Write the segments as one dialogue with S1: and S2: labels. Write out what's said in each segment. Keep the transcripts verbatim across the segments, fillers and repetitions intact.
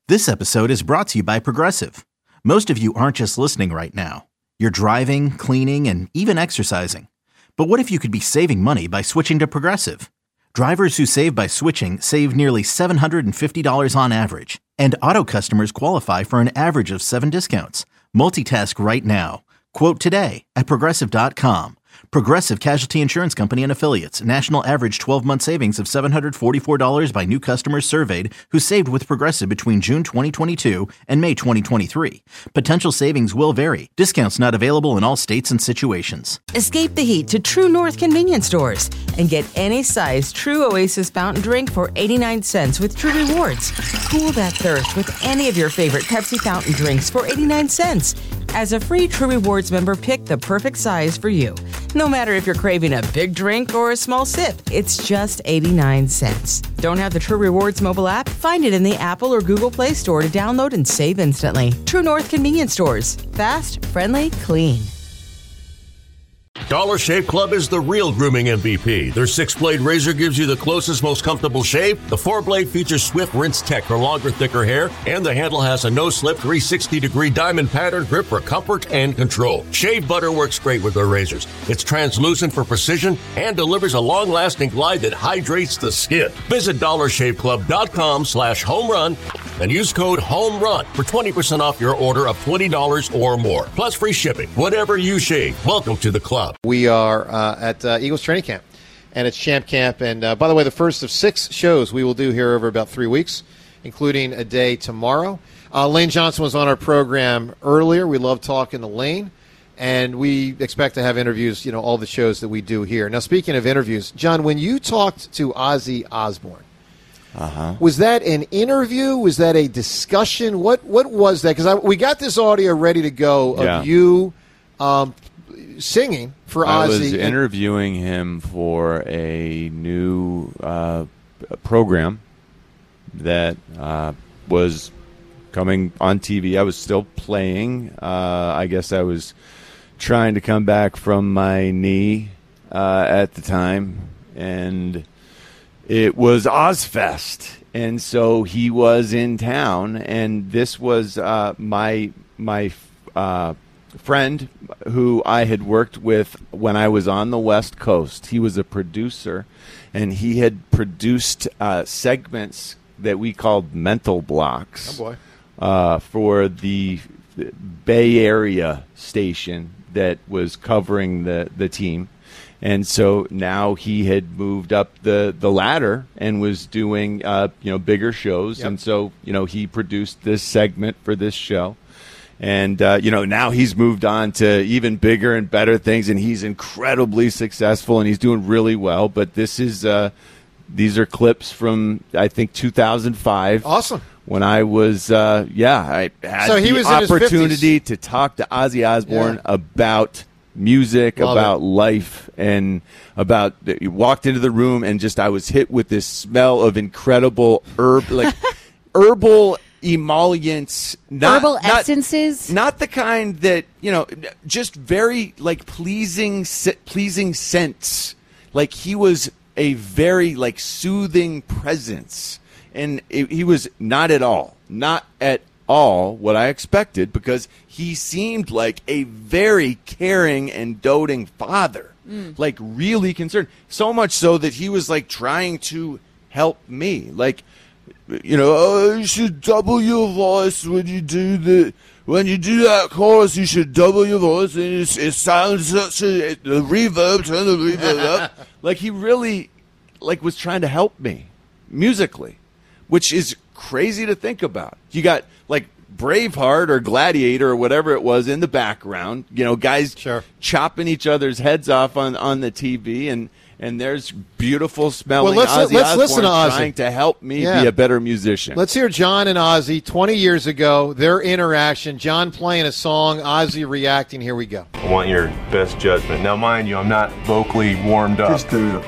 S1: This episode is brought to you by Progressive. Most of you aren't just listening right now. You're driving, cleaning, and even exercising. But what if you could be saving money by switching to Progressive? Drivers who save by switching save nearly seven hundred fifty dollars on average. And auto customers qualify for an average of seven discounts. Multitask right now. Quote today at Progressive dot com. Progressive Casualty Insurance Company and Affiliates. National average twelve-month savings of seven hundred forty-four dollars by new customers surveyed who saved with Progressive between June twenty twenty-two and May twenty twenty-three. Potential savings will vary. Discounts not available in all states and situations.
S2: Escape the heat to True North convenience stores and get any size True Oasis fountain drink for eighty-nine cents with True Rewards. Cool that thirst with any of your favorite Pepsi fountain drinks for eighty-nine cents. As a free True Rewards member, pick the perfect size for you. No matter if you're craving a big drink or a small sip, it's just eighty-nine cents. Don't have the True Rewards mobile app? Find it in the Apple or Google Play Store to download and save instantly. True North convenience stores. Fast, friendly, clean.
S3: Dollar Shave Club is the real grooming M V P. Their six-blade razor gives you the closest, most comfortable shave. The four-blade features swift rinse tech for longer, thicker hair. And the handle has a no-slip three hundred sixty degree diamond pattern grip for comfort and control. Shave butter works great with their razors. It's translucent for precision and delivers a long-lasting glide that hydrates the skin. Visit dollar shave club dot com slash home run and use code HOMERUN for twenty percent off your order of twenty dollars or more. Plus free shipping. Whatever you shave, welcome to the club.
S4: We are uh, at uh, Eagles Training Camp, and it's Champ Camp. And, uh, by the way, the first of six shows we will do here over about three weeks, including a day tomorrow. Uh, Lane Johnson was on our program earlier. We love talking to Lane, and we expect to have interviews, you know, all the shows that we do here. Now, speaking of interviews, John, when you talked to Ozzy Osbourne, uh-huh. was that an interview? Was that a discussion? What What was that? Because we got this audio ready to go of
S5: yeah.
S4: you um, singing for Ozzy.
S5: I was interviewing him for a new uh, program that uh, was coming on T V. I was still playing. Uh, I guess I was trying to come back from my knee uh, at the time, and it was Ozfest, and so he was in town, and this was uh, my my uh, friend who I had worked with when I was on the West Coast. He was a producer, and he had produced uh, segments that we called mental blocks.
S4: Oh boy.
S5: Uh, for the Bay Area station that was covering the, the team. And so now he had moved up the, the ladder and was doing uh, you know bigger shows. Yep. And so you know he produced this segment for this show. And, uh, you know, now he's moved on to even bigger and better things, and he's incredibly successful, and he's doing really well. But this is uh, these are clips from, I think, two thousand five.
S4: Awesome.
S5: When I was, uh, yeah, I had
S4: so he
S5: the
S4: was in his
S5: opportunity
S4: fifties.
S5: to talk to Ozzy Osbourne
S4: Yeah.
S5: about music,
S4: Love
S5: about
S4: it.
S5: life, and about you walked into the room and just I was hit with this smell of incredible herb, like herbal emollients, not,
S6: herbal
S5: not,
S6: essences,
S5: not the kind that you know, just very like pleasing, pleasing scents. Like he was a very like soothing presence. And it, he was not at all, not at all what I expected, because he seemed like a very caring and doting father, mm. like really concerned. So much so that he was like trying to help me. Like, you know, oh, you should double your voice when you do the when you do that chorus. You should double your voice, and it, it sounds such a the reverb. Turn the reverb up. Like he really, like was trying to help me musically. Which is crazy to think about. You got like Braveheart or Gladiator or whatever it was in the background. You know, guys
S4: sure. chopping
S5: each other's heads off on, on the T V, and, and there's beautiful smelling
S4: well, let's,
S5: Ozzy
S4: let's
S5: Osbourne
S4: listen to Ozzy.
S5: trying to help me
S4: yeah.
S5: be a better musician.
S4: Let's hear John and Ozzy twenty years ago, their interaction. John playing a song, Ozzy reacting. Here we go.
S7: I want your best judgment. Now, mind you, I'm not vocally warmed up.
S8: Just do the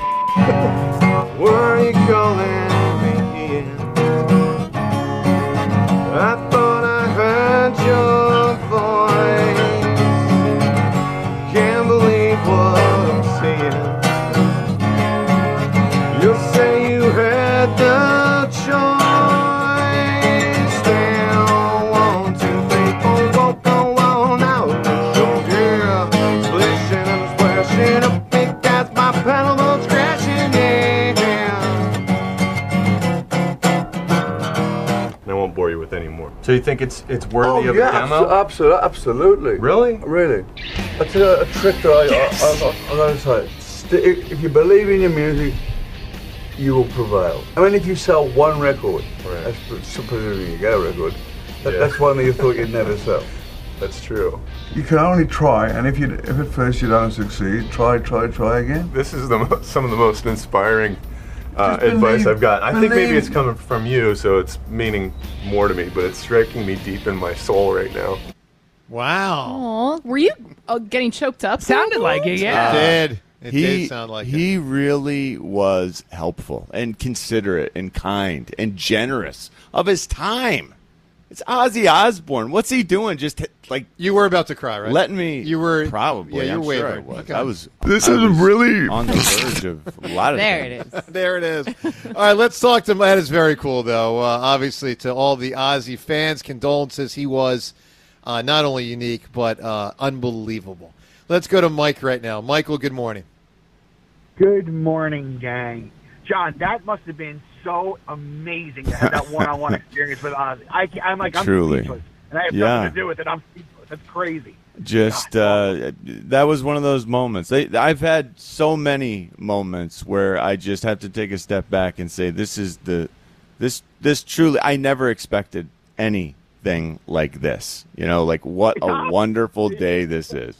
S7: Where are you calling? I thought I heard your voice. Can't believe what I'm seeing. You say you had the choice. bore you with anymore. So you think it's it's worthy
S6: Oh,
S7: of
S6: yeah,
S7: a demo?
S6: absolutely, absolutely.
S7: Really?
S6: Really. That's a, a trick that I, yes. I, I, I, I gotta say. St- if you believe in your music, you will prevail. I mean, if you sell one record,
S7: right.
S6: that's supposing you get a record, that,
S7: yeah.
S6: that's one that you thought you'd never sell.
S7: That's true.
S6: You can only try, and if you if at first you don't succeed, try, try, try again.
S7: This is the mo- some of the most inspiring uh,
S6: believe,
S7: advice I've got. I
S6: believe.
S7: think maybe it's coming from you, so it's meaning more to me, but it's striking me deep in my soul right now.
S4: Wow.
S8: Aw, were you uh, getting choked up?
S9: Sounded like it, yeah.
S4: It did. It
S5: he,
S4: did sound like
S5: he
S4: it.
S5: really was helpful and considerate and kind and generous of his time. It's Ozzy Osbourne. What's he doing? Just like
S4: You were about to cry, right?
S5: letting me.
S4: You were
S5: probably.
S4: Yeah, you're
S5: I'm sure I
S4: wavering.
S5: was.
S4: Okay.
S5: I was.
S6: This
S5: I
S6: is
S5: was
S6: really
S5: on the verge of a lot of
S8: There
S5: things.
S8: it is.
S4: There it is. All right, let's talk to him. That is very cool, though. Uh, obviously, to all the Ozzy fans, condolences. He was uh, not only unique, but uh, unbelievable. Let's go to Mike right now. Michael, good morning.
S10: Good morning, gang. John, that must have been so amazing to have that one-on-one experience with Ozzy. I, I'm like, I'm
S5: Truly.
S10: speechless, and I have
S5: Yeah.
S10: nothing to do with it. I'm speechless. That's crazy.
S5: Just uh, that was one of those moments. They, I've had so many moments where I just have to take a step back and say, "This is the, this this truly." I never expected anything like this. You know, like what a wonderful day this is.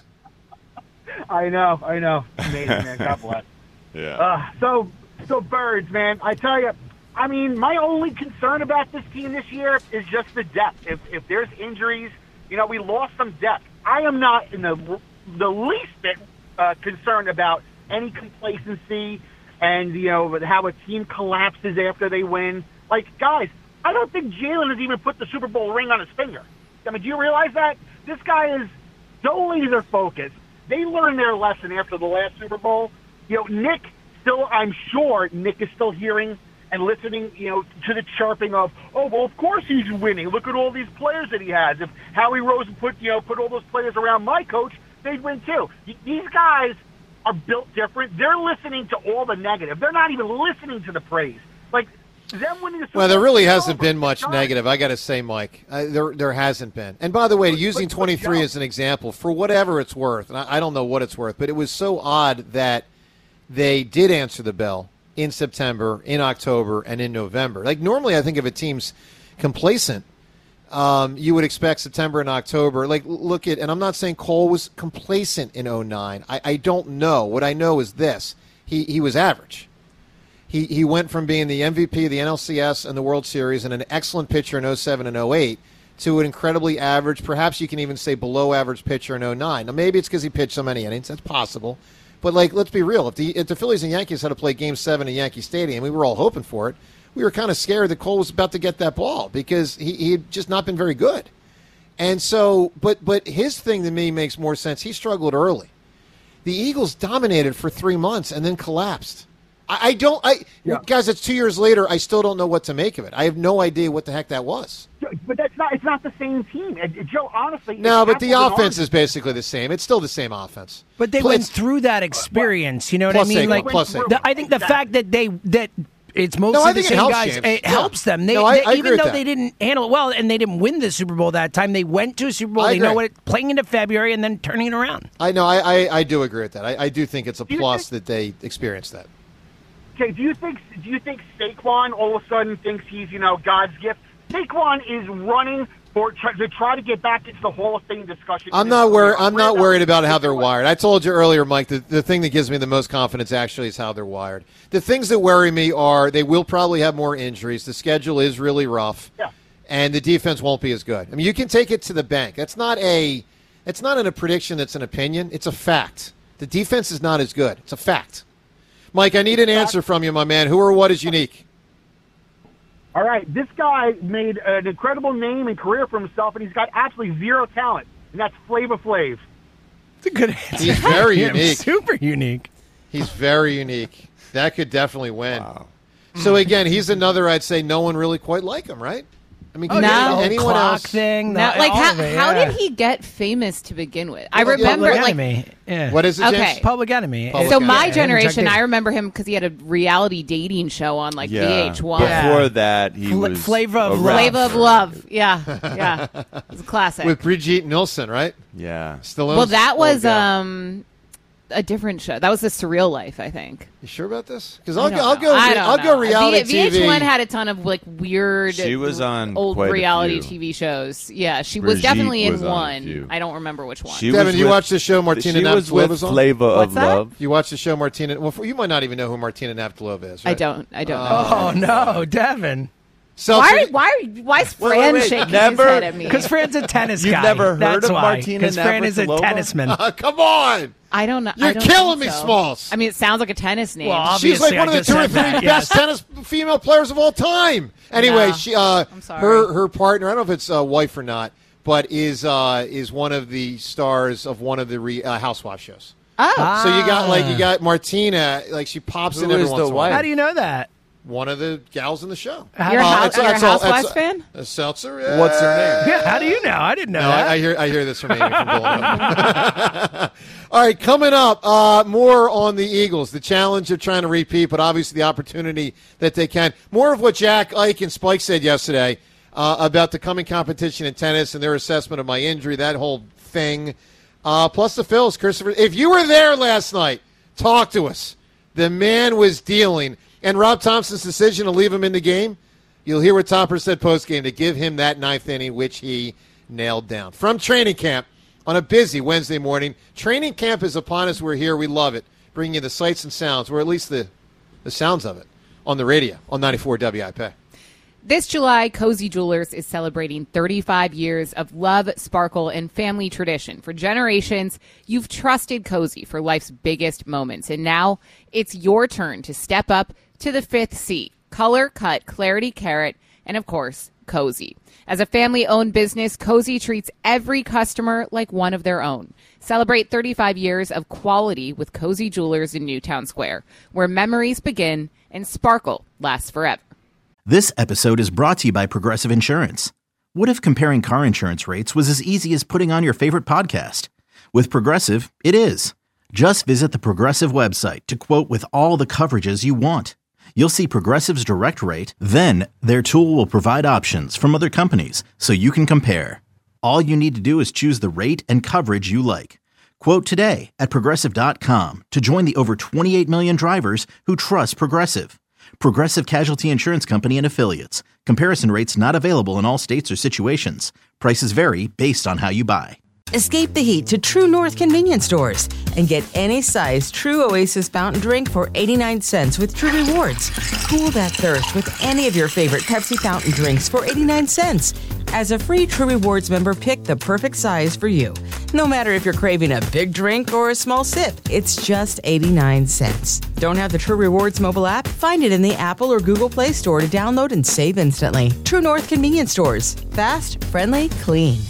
S10: I know, I know. Amazing, man. God bless.
S5: Yeah.
S10: Uh, so, so Birds, man. I tell you, I mean, my only concern about this team this year is just the depth. If if there's injuries, you know, we lost some depth. I am not in the the least bit uh, concerned about any complacency and, you know, how a team collapses after they win. Like, guys, I don't think Jalen has even put the Super Bowl ring on his finger. I mean, do you realize that? This guy is so laser focused. They learned their lesson after the last Super Bowl. You know, Nick still, I'm sure Nick is still hearing and listening, you know, to the chirping of, oh, well, of course he's winning. Look at all these players that he has. If Howie Roseman put, you know, put all those players around my coach, they'd win too. These guys are built different. They're listening to all the negative. They're not even listening to the praise. Like, them winning the Super
S4: Well, there
S10: Bowl
S4: really
S10: is
S4: hasn't
S10: over.
S4: been much
S10: Done.
S4: negative, I got to say, Mike. Uh, there there hasn't been. And by the way, using
S10: but- but
S4: twenty-three
S10: Joe-
S4: as an example, for whatever it's worth, and I, I don't know what it's worth, but it was so odd that they did answer the bell in September, in October, and in November. Like, normally I think if a team's complacent, um, you would expect September and October. Like, look at, and I'm not saying Cole was complacent in oh nine. I, I don't know. What I know is this. He he was average. He he went from being the M V P of the N L C S and the World Series and an excellent pitcher in oh seven and oh eight to an incredibly average, perhaps you can even say below average pitcher in oh nine. Now, maybe it's because he pitched so many innings. That's possible. But, like, let's be real. If the, if the Phillies and Yankees had to play Game seven in Yankee Stadium, we were all hoping for it, we were kind of scared that Cole was about to get that ball because he, he had just not been very good. And so, but but his thing to me makes more sense. He struggled early. The Eagles dominated for three months and then collapsed. I, I don't, I
S10: Yeah.
S4: guys, it's two years later. I still don't know what to make of it. I have no idea what the heck that was.
S10: But that's not, it's not the same team. And, Joe, honestly.
S4: No,
S10: it's
S4: but the
S10: apples and
S4: offense
S10: oranges.
S4: is basically the same. It's still the same offense.
S9: But they
S4: Plus-
S9: went through that experience. You know what I
S4: Plus
S9: mean?
S4: Saquon,
S9: Like,
S4: plus Saquon.
S9: the, I think the fact that they that it's
S4: No,
S9: mostly
S4: I
S9: the
S4: think it
S9: same
S4: helps,
S9: guys.
S4: James.
S9: It
S4: Yeah.
S9: helps them. They,
S4: No, I-
S9: they-
S4: I agree
S9: even
S4: with
S9: though
S4: that.
S9: they didn't handle it well and they didn't win the Super Bowl that time, they went to a Super Bowl.
S4: I
S9: They know
S4: agree.
S9: what it, playing into February and then turning it around.
S4: I know. I, I, I do agree with that. I, I do think it's a
S10: Do you
S4: plus
S10: think-
S4: that they experienced that.
S10: Okay, do you think do you think Saquon all of a sudden thinks he's, you know, God's gift? Saquon is running for try, to try to get back into the Hall of Fame discussion.
S4: I'm not worried. I'm not worried about how they're wired. I told you earlier, Mike. The, the thing that gives me the most confidence actually is how they're wired. The things that worry me are they will probably have more injuries. The schedule is really rough,
S10: Yeah.
S4: and the defense won't be as good. I mean, you can take it to the bank. That's not a. It's not in a prediction. That's an opinion. It's a fact. The defense is not as good. It's a fact. Mike, I need an answer from you, my man. Who or what is unique?
S10: All right, this guy made an incredible name and career for himself, and he's got absolutely zero talent, and that's Flavor Flav.
S9: It's a good answer.
S4: He's very
S9: Yeah,
S4: unique.
S9: super unique.
S4: He's very unique. That could definitely win. So, again, he's another, I'd say, no one really quite like him, right? I mean,
S8: Oh,
S4: can
S8: yeah, the whole
S4: anyone
S9: clock
S4: else?
S9: thing.
S8: Now,
S9: the-
S8: like,
S9: all
S8: how,
S9: of it,
S8: how
S9: yeah.
S8: did he get famous to begin with? I
S4: Well, yeah,
S8: remember,
S9: Public
S8: like,
S9: Enemy. Yeah.
S4: What is it, James?
S8: Okay.
S9: Public Enemy.
S4: Public
S8: so
S4: Enemy.
S8: my
S4: Yeah,
S8: generation,
S9: Chuck
S8: I
S9: Dixon.
S8: remember him because he had a reality dating show on like
S5: Yeah.
S8: V H one.
S9: Yeah.
S5: Before that, he
S9: Fla-
S5: was
S9: Flavor of
S5: a
S9: Love.
S5: rapper.
S8: Flavor of Love. Yeah, yeah, it's a classic.
S4: With Brigitte Nielsen, right?
S5: Yeah.
S4: Stallone's
S8: well, that
S4: old
S8: was
S4: gal.
S8: um a different show. That was The Surreal Life, I think.
S4: You sure about this? Because
S8: I
S4: I'll,
S8: don't
S4: go- I'll
S8: know.
S4: go.
S8: I
S4: re-
S8: don't
S4: I'll
S8: know.
S4: go reality
S8: V-
S4: T V.
S8: VH1 had a ton of like weird.
S5: She was on
S8: old
S5: quite a
S8: reality
S5: few.
S8: T V shows. Yeah, she was
S5: Brigitte
S8: definitely
S5: was
S8: in
S5: on a
S8: one.
S5: few.
S8: I don't remember which one.
S5: She
S4: Devin,
S5: was
S4: you
S5: with-
S4: watched the show Martina
S5: She was with
S4: Navratilova on?
S5: Flavor of
S8: What's that?
S5: Love.
S4: You watched the show Martina. Well, you might not even know who Martina Navratilova is. Right?
S8: I don't. I don't know.
S9: Oh, no, Devin.
S4: So
S8: Why? Why? Why is
S5: Wait, wait,
S8: Fran
S5: wait,
S8: shaking
S5: never-
S8: his head at me?
S9: Because Fran's a tennis
S5: You've
S9: guy.
S5: never heard
S9: That's
S5: of
S9: why.
S5: Martina
S9: Because Fran is a
S5: Navratilova?
S9: tennisman.
S4: Uh, come on.
S8: I don't know.
S4: You're
S8: I don't
S4: killing
S8: think
S4: me,
S8: so.
S4: Smalls.
S8: I mean, it sounds like a tennis name.
S9: Well,
S4: She's like
S9: Obviously,
S4: one
S9: I
S4: of the
S9: just
S4: two or
S9: said
S4: three
S9: that,
S4: best
S9: yes.
S4: tennis female players of all time. Anyway,
S8: No,
S4: she uh,
S8: I'm sorry.
S4: her her partner. I don't know if it's a wife or not, but is uh, is one of the stars of one of the re, uh, Housewives shows.
S8: Oh,
S4: So you got like you got Martina, like she pops
S5: Who
S4: in every
S5: is
S4: once
S5: the
S4: in a while.
S5: wife?
S9: How do you know that?
S4: One of the gals in the show.
S9: How-
S8: you're a,
S4: Uh,
S8: hou-
S4: it's-
S8: you're a
S4: it's all-
S8: Housewives
S4: it's-
S8: fan.
S4: A seltzer. Yeah.
S5: What's her name?
S9: Yeah, how do you know? I didn't know
S4: No,
S9: that.
S4: I, I hear I hear this from Amy from Villanova. All right, coming up, uh, more on the Eagles. The challenge of trying to repeat, but obviously the opportunity that they can. More of what Jack, Ike, and Spike said yesterday uh, about the coming competition in tennis and their assessment of my injury, that whole thing. Uh, plus the Phils, Christopher. If you were there last night, talk to us. The man was dealing. And Rob Thompson's decision to leave him in the game, you'll hear what Topper said postgame to give him that ninth inning, which he nailed down. From training camp on a busy Wednesday morning. Training camp is upon us. We're here. We love it. Bringing you the sights and sounds, or at least the, the sounds of it, on the radio on ninety-four W I P.
S8: This July, Cozy Jewelers is celebrating thirty-five years of love, sparkle, and family tradition. For generations, you've trusted Cozy for life's biggest moments, and now it's your turn to step up to the fifth C. Color, cut, clarity, carat, and of course, Cozy. As a family-owned business, Cozy treats every customer like one of their own. Celebrate thirty-five years of quality with Cozy Jewelers in Newtown Square, where memories begin and sparkle lasts forever.
S1: This episode is brought to you by Progressive Insurance. What if comparing car insurance rates was as easy as putting on your favorite podcast? With Progressive, it is. Just visit the Progressive website to quote with all the coverages you want. You'll see Progressive's direct rate, then their tool will provide options from other companies so you can compare. All you need to do is choose the rate and coverage you like. Quote today at Progressive dot com to join the over twenty-eight million drivers who trust Progressive. Progressive Casualty Insurance Company and Affiliates. Comparison rates not available in all states or situations. Prices vary based on how you buy.
S2: Escape the heat to True North convenience stores and get any size True Oasis fountain drink for eighty-nine cents with True Rewards. Cool that thirst with any of your favorite Pepsi fountain drinks for eighty-nine cents. As a free True Rewards member, pick the perfect size for you. No matter if you're craving a big drink or a small sip, it's just eighty-nine cents. Don't have the True Rewards mobile app? Find it in the Apple or Google Play Store to download and save instantly. True North convenience stores. Fast, friendly, clean.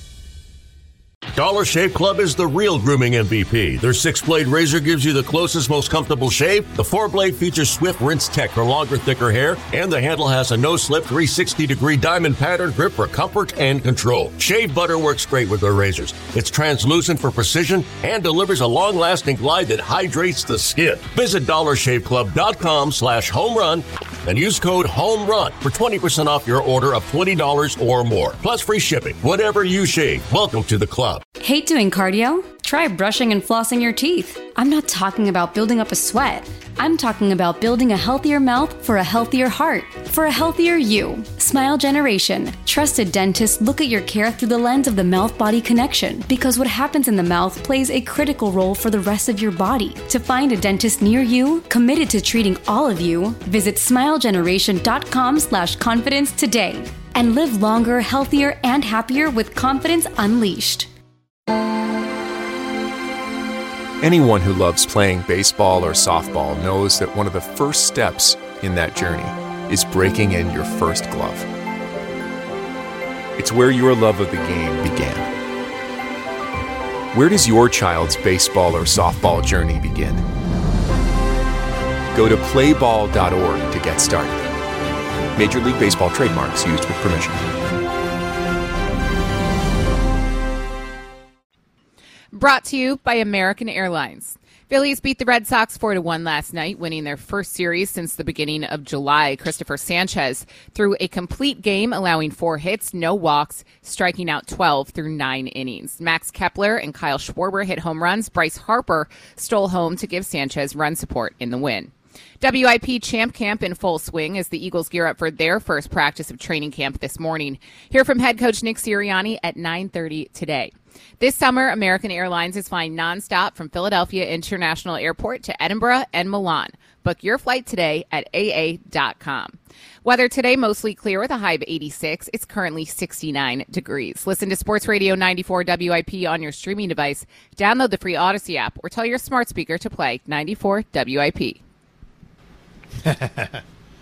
S3: Dollar Shave Club is the real grooming M V P. Their six-blade razor gives you the closest, most comfortable shave. The four-blade features Swift Rinse Tech for longer, thicker hair, and the handle has a no-slip three sixty degree diamond pattern grip for comfort and control. Shave butter works great with their razors. It's translucent for precision and delivers a long-lasting glide that hydrates the skin. Visit dollar shave club dot com slash home run and use code HOMERUN for twenty percent off your order of twenty dollars or more. Plus free shipping. Whatever you shave, welcome to the club.
S11: Hate doing cardio? Try brushing and flossing your teeth. I'm not talking about building up a sweat. I'm talking about building a healthier mouth for a healthier heart, for a healthier you. Smile Generation. Trusted dentists look at your care through the lens of the mouth-body connection, because what happens in the mouth plays a critical role for the rest of your body. To find a dentist near you, committed to treating all of you, visit smile generation dot com slash confidence today. And live longer, healthier, and happier with confidence unleashed.
S12: Anyone who loves playing baseball or softball knows that one of the first steps in that journey is breaking in your first glove. It's where your love of the game began. Where does your child's baseball or softball journey begin? Go to play ball dot org to get started. Major League Baseball trademarks used with permission.
S8: Brought to you by American Airlines. Phillies beat the Red Sox four to one last night, winning their first series since the beginning of July. Christopher Sanchez threw a complete game, allowing four hits, no walks, striking out twelve through nine innings. Max Kepler and Kyle Schwarber hit home runs. Bryce Harper stole home to give Sanchez run support in the win. W I P Champ Camp in full swing as the Eagles gear up for their first practice of training camp this morning. Hear from head coach Nick Sirianni at nine thirty today. This summer, American Airlines is flying nonstop from Philadelphia International Airport to Edinburgh and Milan. Book your flight today at A A dot com. Weather today, mostly clear with a high of eighty-six. It's currently sixty-nine degrees. Listen to Sports Radio ninety-four W I P on your streaming device. Download the free Odyssey app or tell your smart speaker to play ninety-four W I P.
S4: A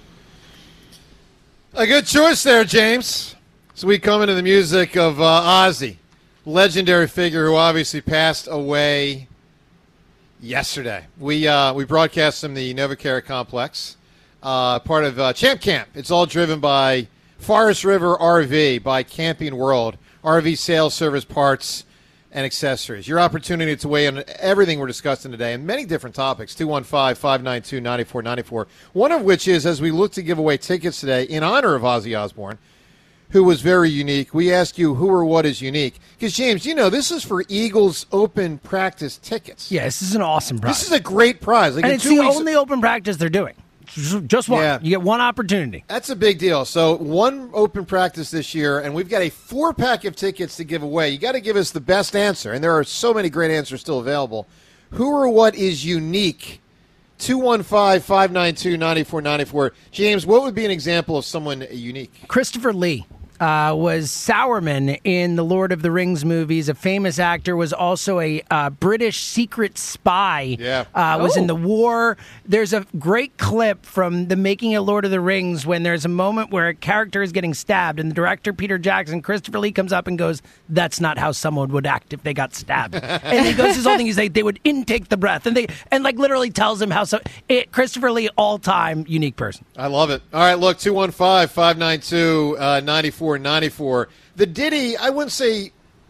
S4: good choice there, James. So we come into the music of uh, Ozzy, legendary figure who obviously passed away yesterday. We uh, we broadcast from the NovaCare complex, uh, part of uh, Champ Camp. It's all driven by Forest River R V, by Camping World, R V sales, service, parts, and accessories. Your opportunity to weigh in on everything we're discussing today and many different topics. two one five, five nine two, nine four nine four. One of which is, as we look to give away tickets today in honor of Ozzy Osbourne, who was very unique, we ask you who or what is unique. Because, James, you know, this is for Eagles open practice tickets.
S9: Yeah, this is an awesome prize.
S4: This is a great prize. Like
S9: and
S4: in
S9: it's
S4: two
S9: the
S4: weeks,
S9: only open practice they're doing. Just one.
S4: Yeah.
S9: You get one opportunity.
S4: That's a big deal. So one open practice this year, and we've got a four-pack of tickets to give away. You got to give us the best answer, and there are so many great answers still available. Who or what is unique? two one five, five nine two, nine four nine four. James, what would be an example of someone unique?
S9: Christopher Lee. Uh, was Sauron in the Lord of the Rings movies. A famous actor, was also a uh, British secret spy.
S4: Yeah.
S9: Uh, was
S4: Oh.
S9: in the war. There's a great clip from the making of Lord of the Rings when there's a moment where a character is getting stabbed, and the director, Peter Jackson, Christopher Lee, comes up and goes, "That's not how someone would act if they got stabbed." And he goes this whole thing. He's like, they would intake the breath, and they and like literally tells him how. So it, Christopher Lee, all time unique person.
S4: I love it. All right, look, two one five, five nine two, nine four nine four. The ditty, I wouldn't say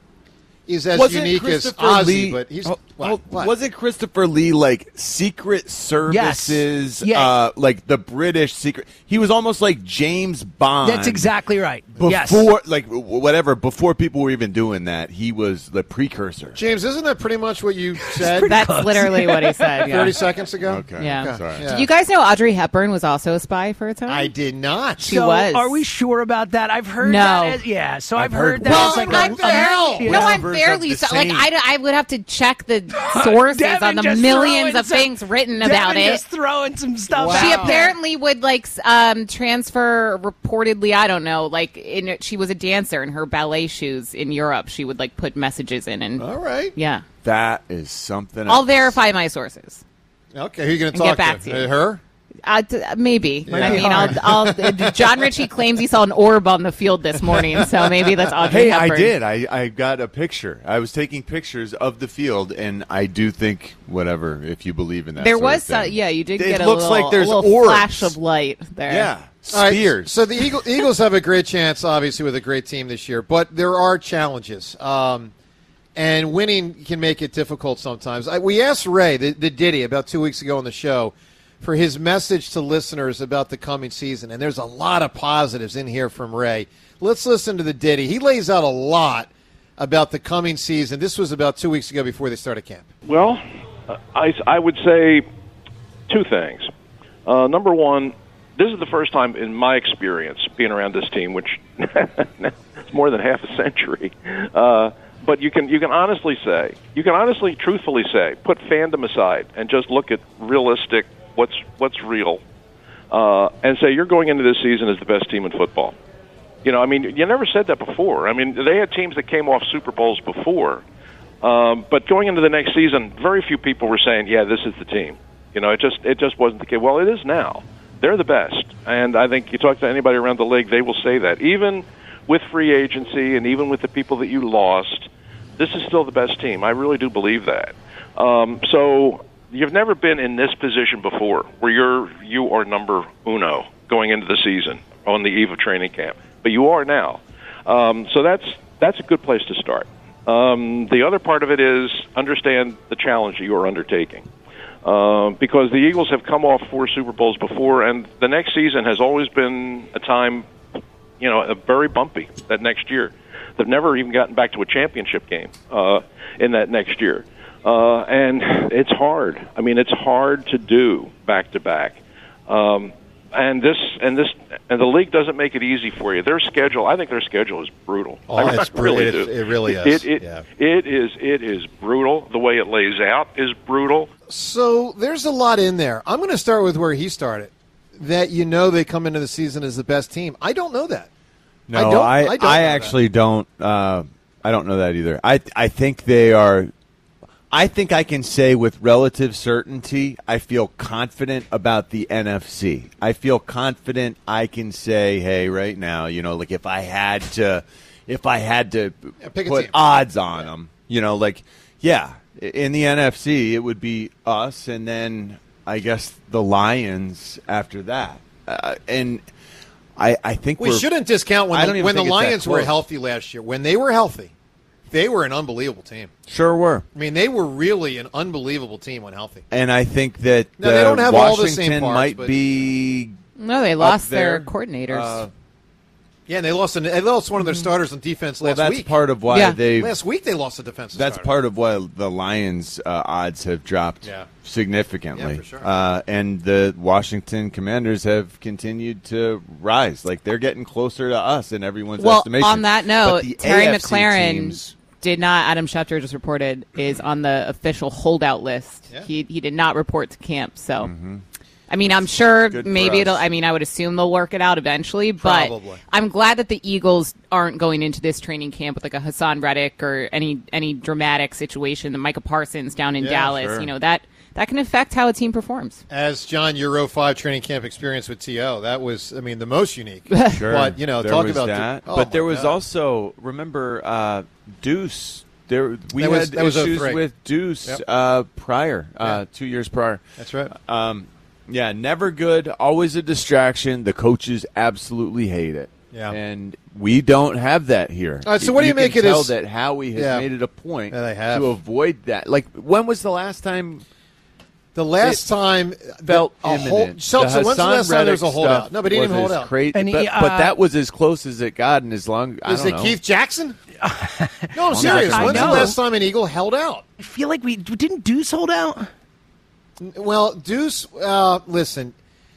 S4: is as
S5: Wasn't
S4: unique as
S5: Christopher
S4: Ozzy,
S5: Lee-
S4: but he's
S5: oh,
S4: what,
S5: oh,
S4: what?
S5: wasn't Christopher Lee like Secret Services?
S9: Yeah.
S5: Uh, like the British secret. He was almost like James Bond.
S9: That's exactly right.
S5: Before,
S9: Yes.
S5: like w- whatever, before people were even doing that, he was the precursor.
S4: James, isn't that pretty much what you said
S8: That's literally what he said. Yeah.
S4: thirty seconds ago?
S5: Okay.
S8: Yeah.
S4: Okay.
S5: Sorry.
S4: Yeah.
S8: Did you guys know Audrey Hepburn was also a spy for a time?
S4: I did not.
S8: She
S9: So
S8: was.
S9: Are we sure about that? I've heard
S8: No.
S9: that. As, yeah. So I've,
S5: I've
S9: heard,
S5: heard
S9: that.
S4: Well,
S9: as like
S4: I'm
S9: a,
S4: the hell.
S9: yeah.
S8: No, I'm
S5: Numbers
S8: fairly
S5: of the
S8: so, like
S5: same.
S8: I, d- I would have to check the sources
S9: Devin
S8: on the
S9: just
S8: millions
S9: throwing
S8: of
S9: some-
S8: things written
S9: Devin
S8: about it.
S9: just throwing some stuff.
S4: Wow.
S8: She
S9: out there.
S8: apparently would like s- um, transfer reportedly. I don't know. Like in it, she was a dancer in her ballet shoes in Europe. She would like put messages in and
S4: All right.
S8: yeah.
S5: That is something.
S8: I'll
S5: else.
S8: verify my sources.
S4: Okay, who are you going to
S8: And
S4: talk
S8: get back
S4: to?
S8: to you.
S4: Uh, Her?
S8: Uh, d- maybe.
S4: Yeah.
S8: I mean, I'll, I'll, uh, John Ritchie claims he saw an orb on the field this morning, so maybe that's Audrey
S5: Hey, I
S8: Hepburn.
S5: did. I, I got a picture. I was taking pictures of the field, and I do think whatever. If you believe in that,
S8: There
S5: sort
S8: was,
S5: of
S8: uh,
S5: thing.
S8: yeah, you did
S5: It
S8: get a
S5: looks
S8: little,
S5: like there's
S8: a little
S5: orbs.
S8: flash of light there.
S5: Yeah,
S4: All right,
S5: spears.
S4: so the Eagle, Eagles have a great chance, obviously, with a great team this year, but there are challenges. Um, and winning can make it difficult sometimes. I, we asked Ray, the, the Diddy, about two weeks ago on the show, for his message to listeners about the coming season, and there's a lot of positives in here from Ray. Let's listen to the Diddy. He lays out a lot about the coming season. This was about two weeks ago before they started camp.
S13: Well, I, I would say two things. Uh, number one, this is the first time in my experience being around this team, which is more than half a century. Uh, but you can you can honestly say, you can honestly, truthfully say, put fandom aside and just look at realistic, what's what's real, uh, and say you're going into this season as the best team in football. You know, I mean, you never said that before. I mean, they had teams that came off Super Bowls before, um, but going into the next season, very few people were saying, "Yeah, this is the team." You know, it just it just wasn't the case. Well, it is now. They're the best, and I think you talk to anybody around the league, they will say that. Even with free agency and even with the people that you lost, this is still the best team. I really do believe that. Um, so you've never been in this position before, where you're you are number uno going into the season. on the eve of training camp, but you are now. Um, so that's that's a good place to start. Um, the other part of it is understand the challenge you are undertaking. Uh, because the Eagles have come off four Super Bowls before, and the next season has always been a time, you know, a very bumpy, that next year. They've never even gotten back to a championship game uh, in that next year. Uh, and it's hard. I mean, it's hard to do back-to-back. Um, and this and this and the league doesn't make it easy for you. Their schedule, I think their schedule is brutal.
S4: Oh,
S13: I
S4: it's
S13: really
S4: brutal.
S13: do.
S4: It, it really is.
S13: It, it,
S4: yeah.
S13: it is. It is brutal. The way it lays out is brutal.
S4: So there's a lot in there. I'm going to start with where he started. That you know they come into the season as the best team. I don't know that.
S5: No,
S4: I don't.
S5: I,
S4: I, don't
S5: I
S4: know
S5: actually
S4: that.
S5: don't. Uh, I don't know that either. I I think they are. I think I can say with relative certainty, I feel confident about the N F C. I feel confident I can say, hey, right now, you know, like if I had to, if I had to
S4: Yeah, pick a
S5: put
S4: team.
S5: odds on them, you know, like, yeah, in the N F C, it would be us, and then I guess the Lions after that. Uh, and I, I think
S4: We
S5: we're,
S4: shouldn't discount when
S5: I
S4: the,
S5: don't even
S4: when the
S5: think it's that
S4: Lions were
S5: close.
S4: healthy last year. When they were healthy, they were an unbelievable team.
S5: Sure were.
S4: I mean, they were really an unbelievable team when healthy.
S5: And I think that
S4: No, they
S5: uh,
S4: don't have all the
S5: Washington
S4: same parts,
S5: might
S4: but-
S5: be
S8: No, they
S5: up
S8: lost
S5: there.
S8: their coordinators.
S5: Uh,
S4: Yeah, and they lost. An, they lost one of their starters on defense
S5: well,
S4: last
S5: that's
S4: week.
S5: part of why
S8: Yeah.
S5: they.
S4: Last week they lost a defensive
S5: That's
S4: starter.
S5: part of why the Lions' uh, odds have dropped
S4: Yeah.
S5: significantly.
S4: Yeah, for sure.
S5: uh, and the Washington Commanders have continued to rise. Like they're getting closer to us in everyone's
S8: well,
S5: estimation.
S8: on that
S5: But
S8: note,
S5: the
S8: Terry
S5: A F C
S8: McLaren
S5: teams-
S8: did not. Adam Schefter just reported is on the official holdout list.
S4: Yeah.
S8: He he did not report to camp. So, I mean, I'm sure
S5: Good for
S8: maybe
S5: us.
S8: it'll. I mean, I would assume they'll work it out eventually. But
S4: Probably.
S8: I'm glad that the Eagles aren't going into this training camp with like a Hassan Reddick or any any dramatic situation. The Micah Parsons down in
S4: Yeah,
S8: Dallas.
S5: sure.
S8: You know that that can affect how a team performs.
S4: As John, your oh five training camp experience with T O, that was, I mean, the most unique.
S5: Sure.
S4: But, you know,
S5: there
S4: talk
S5: was
S4: about
S5: that.
S4: the, oh
S5: but there
S4: my
S5: was
S4: God.
S5: also, remember, uh, Deuce. There we
S4: That was-
S5: had
S4: that was
S5: issues
S4: oh three.
S5: with Deuce
S4: Yep.
S5: uh, prior, uh,
S4: Yeah.
S5: two years prior.
S4: That's right.
S5: Um, yeah, never good. Always a distraction. The coaches absolutely hate it.
S4: Yeah.
S5: And we don't have that here.
S4: All right, so what do you
S5: can
S4: make of
S5: tell
S4: this-
S5: that Howie has
S4: Yeah.
S5: made it a point
S4: Yeah, they have.
S5: to avoid that. Like, when was the last time?
S4: The last
S5: It
S4: time
S5: Felt
S4: a
S5: imminent.
S4: hold, so,
S5: The
S4: so when's the
S5: Hassan
S4: last time there was a
S5: Reddick
S4: holdout?
S5: stuff
S4: No, but he didn't
S5: was
S4: hold
S5: as
S4: out.
S5: cra-
S9: And he,
S5: but,
S9: uh,
S5: but that was as close as it got, and as long I
S4: Is
S5: don't
S4: it
S5: know.
S4: Keith Jackson? No, I'm serious.
S9: I
S4: When's the
S9: know.
S4: last time an Eagle held out?
S9: I feel like we didn't Deuce hold out.
S4: Well, Deuce, uh, listen.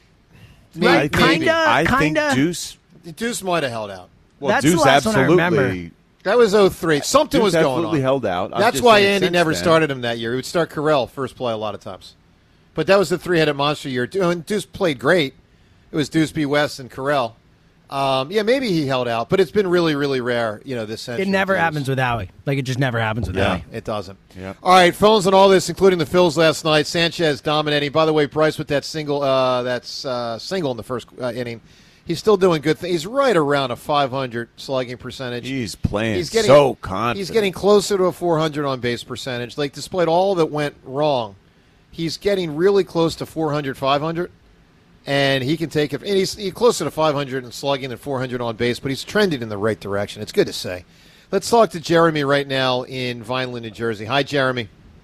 S9: Right,
S4: maybe-
S9: kinda.
S5: I think
S9: kinda.
S5: Deuce.
S4: Deuce might have held out.
S5: Well,
S9: That's the
S5: Deuce
S9: last one I remember.
S5: absolutely.
S4: That was oh three. Something
S5: Deuce
S4: was going
S5: absolutely
S4: on.
S5: held out. I'm
S4: That's
S5: just
S4: why
S5: saying
S4: Andy
S5: since
S4: never
S5: then.
S4: started him that year. He would start Carell first play a lot of times. But that was the three-headed monster year. Du- and Deuce played great. It was Deuce B. West and Carell. Um, yeah, maybe he held out, but it's been really, really rare, you know, this century.
S9: It never
S4: Deuce.
S9: happens with Howie. Like it just never happens with
S4: Yeah,
S9: Howie.
S4: it doesn't.
S5: Yep.
S4: All right, phones on all this, including the Phils last night. Sanchez dominating. By the way, Bryce with that single, uh, that's uh, single in the first uh, inning. He's still doing good things. He's right around a five hundred slugging percentage.
S5: He's playing
S4: He's getting,
S5: so confident.
S4: He's getting closer to a four hundred on base percentage. Like, despite all that went wrong, he's getting really close to four hundred, five hundred. And he can take it. And he's, he's closer to five hundred in slugging than four hundred on base, but he's trending in the right direction. It's good to say. Let's talk to Jeremy right now in Vineland, New Jersey. Hi, Jeremy.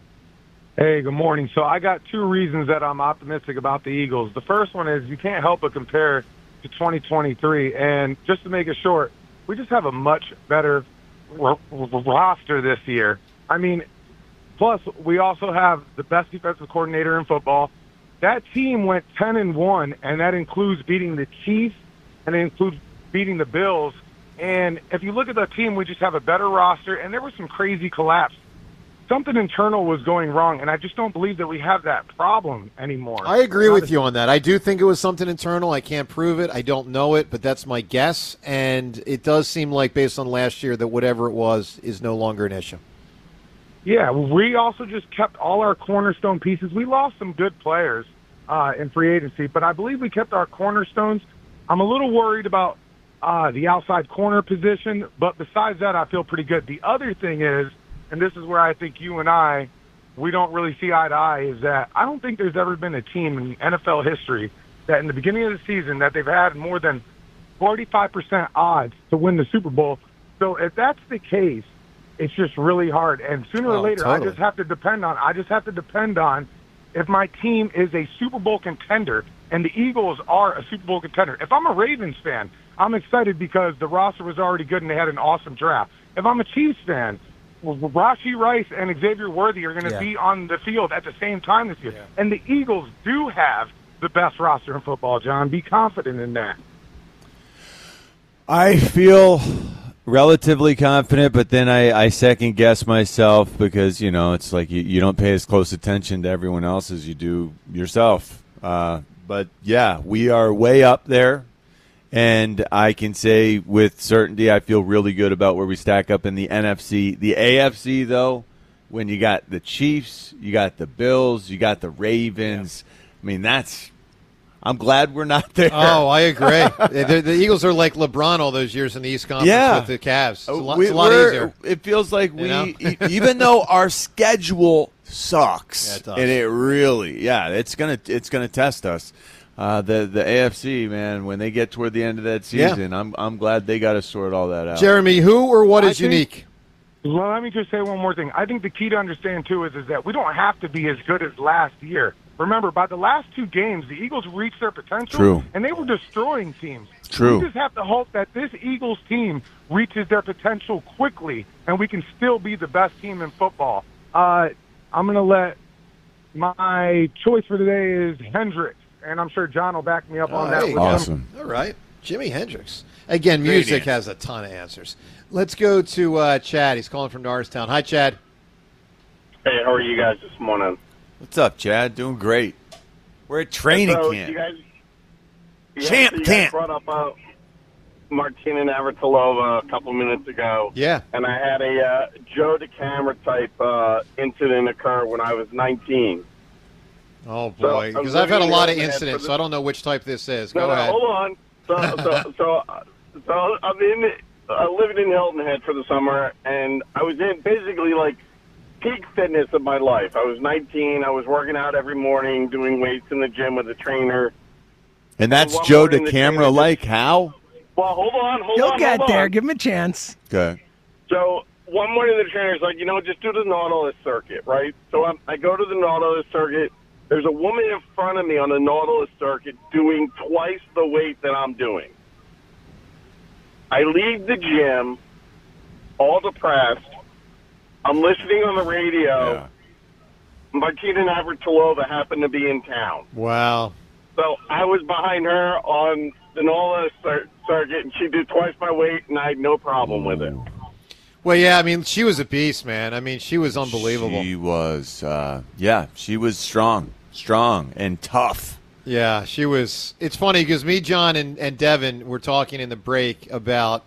S14: Hey, good morning. So I got two reasons that I'm optimistic about the Eagles. The first one is you can't help but compare to twenty twenty-three. And just to make it short, we just have a much better r- r- roster this year. I mean, plus we also have the best defensive coordinator in football. That team went ten and one, and that includes beating the Chiefs, and it includes beating the Bills. And if you look at the team, we just have a better roster, and there was some crazy collapse. Something internal was going wrong, and I just don't believe that we have that problem anymore.
S4: I agree
S14: Not
S4: with
S14: as-
S4: you on that. I do think it was something internal. I can't prove it. I don't know it, but that's my guess. And it does seem like, based on last year, that whatever it was is no longer an issue.
S14: Yeah, we also just kept all our cornerstone pieces. We lost some good players uh, in free agency, but I believe we kept our cornerstones. I'm a little worried about uh, the outside corner position, but besides that, I feel pretty good. The other thing is, and this is where I think you and I, we don't really see eye to eye, is that I don't think there's ever been a team in N F L history that in the beginning of the season that they've had more than forty-five percent odds to win the Super Bowl. So if that's the case, it's just really hard. And sooner or
S4: Oh,
S14: later,
S4: totally.
S14: I just have to depend on. I just have to depend on if my team is a Super Bowl contender, and the Eagles are a Super Bowl contender. If I'm a Ravens fan, I'm excited because the roster was already good and they had an awesome draft. If I'm a Chiefs fan, well, Rashee Rice and Xavier Worthy are going to
S4: Yeah.
S14: be on the field at the same time this year. And the Eagles do have the best roster in football, John. Be confident in that.
S5: I feel relatively confident, but then I, I second guess myself because, you know, it's like you, you don't pay as close attention to everyone else as you do yourself. Uh, but, yeah, we are way up there, and I can say with certainty I feel really good about where we stack up in the N F C. The A F C, though, when you got the Chiefs, you got the Bills, you got the Ravens, I mean, that's – I'm glad we're not there.
S4: Oh, I agree. the, the Eagles are like LeBron all those years in the East Conference
S5: Yeah.
S4: with the Cavs. It's a lot,
S5: We-
S4: it's a lot
S5: we're-
S4: easier.
S5: It feels like we,
S4: You know?
S5: e- even though our schedule sucks,
S4: Yeah, it does.
S5: and it really, yeah, it's gonna it's gonna test us. Uh, the the A F C, man, when they get toward the end of that
S4: Yeah.
S5: season, I'm I'm glad they got to sort all that out.
S4: Jeremy, who or what
S14: I
S4: is
S14: think-
S4: unique?
S14: Well, let me just say one more thing. I think the key to understand, too, is, is that we don't have to be as good as last year. Remember, by the last two games, the Eagles reached their potential,
S5: True.
S14: and they were destroying teams.
S5: True.
S14: We just have to hope that this Eagles team reaches their potential quickly, and we can still be the best team in football. Uh, I'm going to let my choice for today is Hendricks, and I'm sure John will back me up on that.
S4: Hey,
S14: with
S5: awesome.
S4: All right. Jimi Hendrix. Again,
S5: Great
S4: music
S5: answer.
S4: has a ton of answers. Let's go to uh, Chad. He's calling from Norristown. Hi, Chad.
S15: Hey, how are you guys this morning?
S5: What's up, Chad? Doing great. We're at training
S15: so
S5: camp.
S15: You guys, yeah,
S5: Champ
S15: so you
S5: camp.
S15: guys brought up uh, Martina Navratilova a couple minutes ago.
S4: Yeah.
S15: And I had a uh, Joe DeCamera type uh, incident occur when I was nineteen.
S4: Oh,
S15: So,
S4: boy.
S15: I'm
S4: Because I've had a
S15: living
S4: lot of
S15: in Hilton Head
S4: incidents,
S15: for
S4: so I don't know which type this is.
S15: No,
S4: Go
S15: no,
S4: ahead.
S15: hold on. So, so, so, uh, so I'm in, uh, living in Hilton Head for the summer, and I was in basically like peak fitness of my life. I was nineteen. I was working out every morning, doing weights in the gym with a trainer.
S5: And that's
S15: One
S5: Joe
S15: morning the
S5: DeCamera
S15: trainer
S5: like how?
S15: Well, hold on, hold
S9: He'll
S15: on,
S9: get
S15: hold
S9: there.
S15: on.
S9: Give him a chance.
S5: Okay.
S15: So one morning the trainer's like, you know, just do the Nautilus circuit, right? So I'm, I go to the Nautilus circuit. There's a woman in front of me on the Nautilus circuit doing twice the weight that I'm doing. I leave the gym all depressed. I'm listening on the radio.
S5: Yeah.
S15: Martina Navratilova happened to be in town.
S4: Wow.
S15: So I was behind her on the Nautilus cir- circuit, and she did twice my weight, and I had no problem with it.
S4: Well, yeah, I mean, she was a beast, man. I mean, she was unbelievable.
S5: She was, uh, yeah, she was strong, strong and tough.
S4: Yeah, she was. It's funny because me, John, and, and Devin were talking in the break about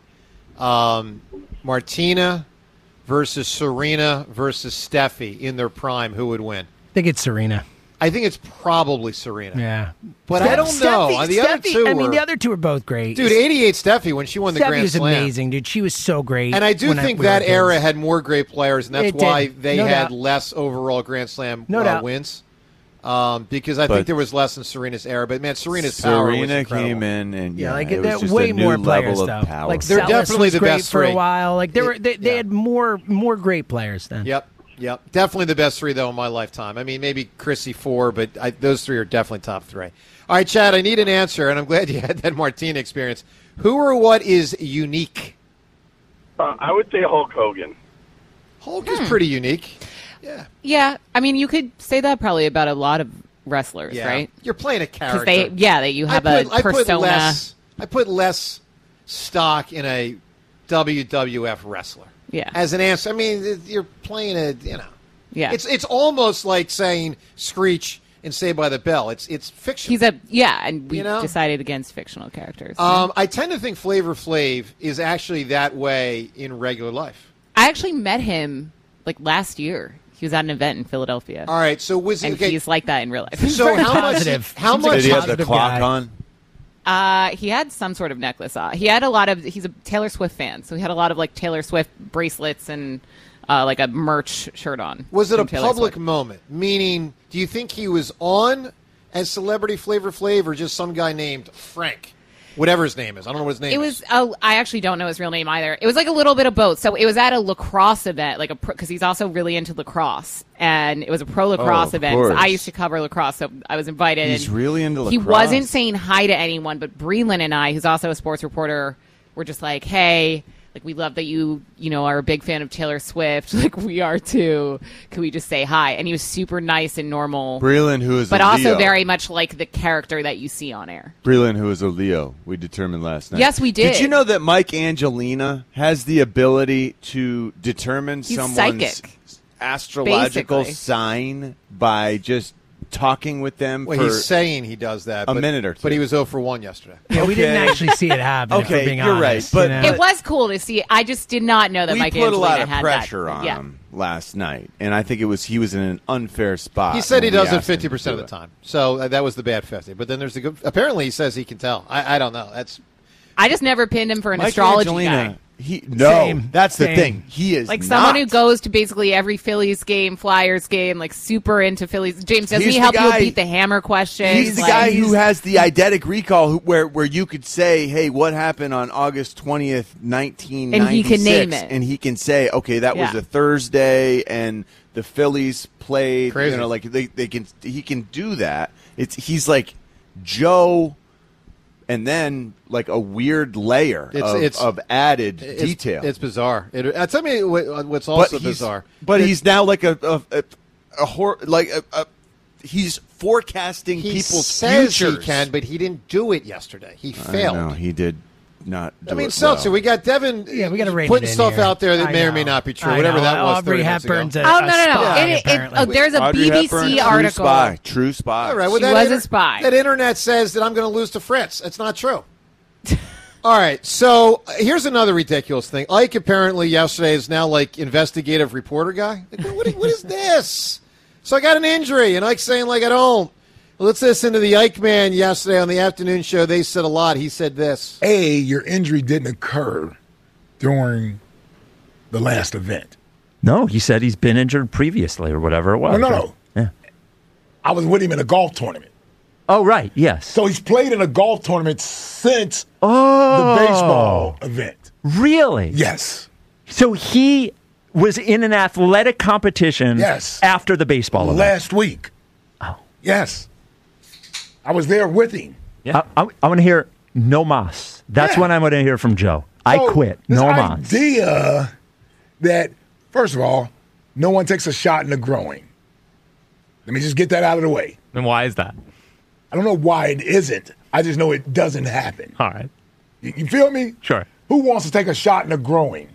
S4: um, Martina versus Serena versus Steffi in their prime. Who would win?
S9: I think it's Serena.
S4: I think it's probably Serena.
S9: Yeah.
S4: But I don't know.
S9: Steffi,
S4: The other
S9: Steffi-
S4: two
S9: I mean,
S4: were-
S9: the other two are both great.
S4: Dude, eighty-eight Steffi when she won the
S9: Steffi
S4: Grand
S9: was
S4: Slam.
S9: amazing, dude. She was so great.
S4: And I do
S9: when
S4: think
S9: we were
S4: that
S9: kids.
S4: era had more great players, and that's
S9: It did.
S4: why they
S9: No
S4: had
S9: doubt.
S4: less overall Grand Slam
S9: No
S4: uh,
S9: doubt.
S4: wins. Um, because I
S5: But-
S4: think there was less in Serena's era. But, man, Serena's power was
S5: Serena
S4: incredible.
S5: came in and
S9: Yeah,
S5: yeah,
S9: like
S5: it was
S9: there
S5: just
S9: way
S5: a new
S9: more players
S5: level
S9: though.
S5: of power.
S9: Like
S4: They're
S9: Celis
S4: definitely
S9: was
S4: the
S9: great
S4: best
S9: for
S4: three.
S9: a while. Like they
S4: Yeah,
S9: were, they, they
S4: yeah.
S9: had more more great players then.
S4: Yep, yep. Definitely the best three, though, in my lifetime. I mean, maybe Chrissy four, but I, those three are definitely top three. All right, Chad, I need an answer, and I'm glad you had that Martina experience. Who or what is unique?
S15: Uh, I would say Hulk Hogan.
S4: Hulk
S8: Hmm.
S4: is pretty unique.
S8: Yeah, I mean, you could say that probably about a lot of wrestlers,
S4: Yeah.
S8: right?
S4: You're playing a character.
S8: Because they, yeah, that you have
S4: I put,
S8: a
S4: I put
S8: persona.
S4: less. I put less stock in a W W F wrestler.
S8: Yeah.
S4: As an answer, I mean, you're playing a, you know.
S8: Yeah.
S4: It's it's almost like saying Screech and Saved by the Bell. It's it's fiction.
S8: He's a yeah, and we
S4: You know?
S8: decided against fictional characters.
S4: Um, I tend to think Flavor Flav is actually that way in regular life.
S8: I actually met him like last year. He was at an event in Philadelphia.
S4: All right, so was he
S8: and
S4: okay,
S8: he's like that in real life.
S4: So how much?
S9: positive.
S4: How
S9: Seems like
S4: much?
S5: Did he have the
S9: positive
S5: clock
S9: guy.
S5: on?
S8: Uh, he had some sort of necklace on. He had a lot of. He's a Taylor Swift fan, so he had a lot of like Taylor Swift bracelets and uh, like a merch shirt on.
S4: Was it a
S8: from Taylor
S4: public
S8: Swift.
S4: moment? Meaning, do you think he was on as Celebrity Flavor Flav or just some guy named Frank? whatever his name is. I don't know what his name
S8: It
S4: is.
S8: was. Oh, I actually don't know his real name either. It was like a little bit of both. So it was at a lacrosse event, like a because he's also really into lacrosse, and it was a pro lacrosse
S5: Oh, of
S8: event.
S5: course.
S8: I used to cover lacrosse, so I was invited.
S5: He's
S8: and
S5: really into
S8: He
S5: lacrosse.
S8: wasn't saying hi to anyone, but Breland and I, who's also a sports reporter, were just like, "Hey, like we love that you, you know, are a big fan of Taylor Swift. Like we are too. Can we just say hi?" And he was super nice and normal.
S5: Breland, who is
S8: but
S5: a
S8: also
S5: Leo.
S8: very much like the character that you see on air.
S5: Breland, who is a Leo, we determined last night.
S8: Yes, we did.
S5: Did you know that Mike Angelina has the ability to determine
S8: He's
S5: someone's
S8: psychic.
S5: astrological
S8: Basically.
S5: sign by just talking with them
S4: Well,
S5: for
S4: he's saying he does that.
S5: a
S4: but,
S5: minute or two?
S4: But he was zero for one yesterday.
S9: Yeah, we didn't
S5: Okay.
S9: actually see it happen. if
S5: Okay,
S9: we're being
S5: you're right,
S9: honest,
S5: but-
S9: you know?
S8: It was cool to see. I just did not know that
S5: we
S8: Mike
S5: put a
S8: Angelina
S5: lot of
S8: had
S5: pressure
S8: that.
S5: on
S8: yeah.
S5: him last night, and I think it was he was in an unfair spot.
S4: He said he
S5: when we
S4: does it
S5: asked him
S4: fifty
S5: to
S4: percent
S5: do
S4: of the
S5: it.
S4: time. So uh, that was the bad fifty. But then there's the good. Apparently, he says he can tell. I, I don't know. That's
S8: I just never pinned him for an
S5: Mike
S8: astrology
S5: Angelina,
S8: guy.
S5: He no,
S9: Same,
S5: that's the
S9: same.
S5: thing. He is
S8: Like someone
S5: not.
S8: who goes to basically every Phillies game, Flyers game, like super into Phillies. James, doesn't
S5: He's
S8: he
S5: the
S8: help you
S5: guy-
S8: with beat the hammer question?
S5: He's the
S8: Like,
S5: guy who has the eidetic recall, who, where where you could say, "Hey, what happened on August twentieth, nineteen ninety-six?"
S8: And he can name it.
S5: and he can say, "Okay, that was
S8: Yeah.
S5: a Thursday, and the Phillies played."
S4: Crazy.
S5: You know, like they they can he can do that. It's he's like Joe, and then like a weird layer
S4: It's-
S5: of,
S4: it's-
S5: of added
S4: it's,
S5: detail.
S4: It's bizarre. It, uh, tell me what, what's
S5: but
S4: also
S5: he's,
S4: bizarre.
S5: But
S4: It-
S5: he's now like a a, a, a hor- like a, a he's forecasting
S4: he
S5: people's
S4: says
S5: futures.
S4: he can, but he didn't do it yesterday. He failed.
S5: No, he did not. Do
S4: I mean,
S5: it
S4: Seltzer,
S5: well.
S4: we got Devin
S9: Yeah, we gotta rein
S4: putting
S9: it in
S4: stuff
S9: here.
S4: out there that
S9: I
S4: may or may
S9: know.
S4: not be true.
S9: I
S4: Whatever
S9: know.
S4: that was.
S9: Aubrey
S4: thirty minutes ago.
S9: Hepburn's a,
S8: Oh,
S9: a
S8: no, no, no.
S9: spy,
S8: It- it-
S9: apparently.
S8: oh, there's a
S5: Audrey
S8: B B
S5: Hepburn,
S8: C
S5: true
S8: article.
S5: spy, true spy.
S4: All right, well,
S8: She
S4: that
S8: was
S4: inter-
S8: a spy.
S4: That internet says that I'm going to lose to Fritz. It's not true. All right, so uh, here's another ridiculous thing. Ike apparently yesterday is now like investigative reporter guy. Like, what, what is this? So I got an injury, and Ike's saying like I don't. Well, let's listen to the Ike man yesterday on the afternoon show. They said a lot. He said this.
S16: A, your injury didn't occur during the last event.
S17: No, he said he's been injured previously or whatever it was.
S16: No, no,
S17: right?
S16: no.
S17: Yeah.
S16: I was with him in a golf tournament.
S17: Oh, right. Yes.
S16: So he's played in a golf tournament since
S17: Oh.
S16: the baseball event.
S17: Really?
S16: Yes.
S17: So he was in an athletic competition
S16: Yes.
S17: after the baseball event.
S16: Last week.
S17: Oh.
S16: Yes. I was there with him.
S17: I, I, I want to hear no mas. That's
S16: Yeah.
S17: what I'm going to hear from Joe. I
S16: So,
S17: quit.
S16: This
S17: No mas.
S16: idea that, first of all, no one takes a shot in the groin. Let me just get that out of the way.
S18: And why is that?
S16: I don't know why it isn't. I just know it doesn't happen.
S18: All right.
S16: You, you feel me?
S18: Sure.
S16: Who wants to take a shot in the groin?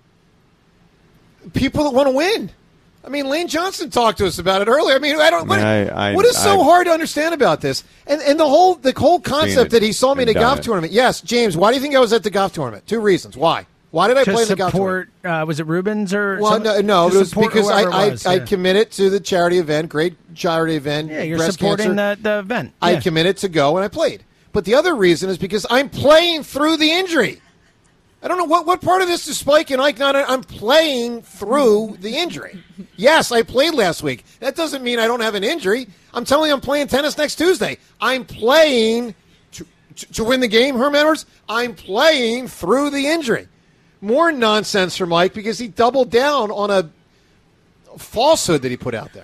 S4: People that want to win. I mean, Lane Johnson talked to us about it earlier. I mean, I don't. What,
S5: I- I-
S4: what is so
S5: I-
S4: hard to understand about this? And and the whole the whole concept
S5: it
S4: that he saw me in a
S5: and done
S4: golf
S5: it.
S4: tournament. Yes, James. Why do you think I was at the golf tournament? Two reasons. Why? Why did I
S9: to
S4: play in the golf tournament?
S9: support, uh, was it Rubens or?
S4: Well,
S9: some-
S4: no, no
S9: to
S4: it was
S9: support
S4: because I
S9: whoever it
S4: I,
S9: was,
S4: I
S9: yeah.
S4: committed to the charity event, great charity event.
S9: Yeah, you're
S4: breast
S9: supporting
S4: cancer.
S9: the, the event.
S4: I
S9: Yeah.
S4: committed to go and I played. But the other reason is because I'm playing through the injury. I don't know what, what part of this is Spike and Ike not. I'm playing through the injury. Yes, I played last week. That doesn't mean I don't have an injury. I'm telling you, I'm playing tennis next Tuesday. I'm playing to, to, to win the game, Herm Edwards. I'm playing through the injury. More nonsense from Mike because he doubled down on a falsehood that he put out there.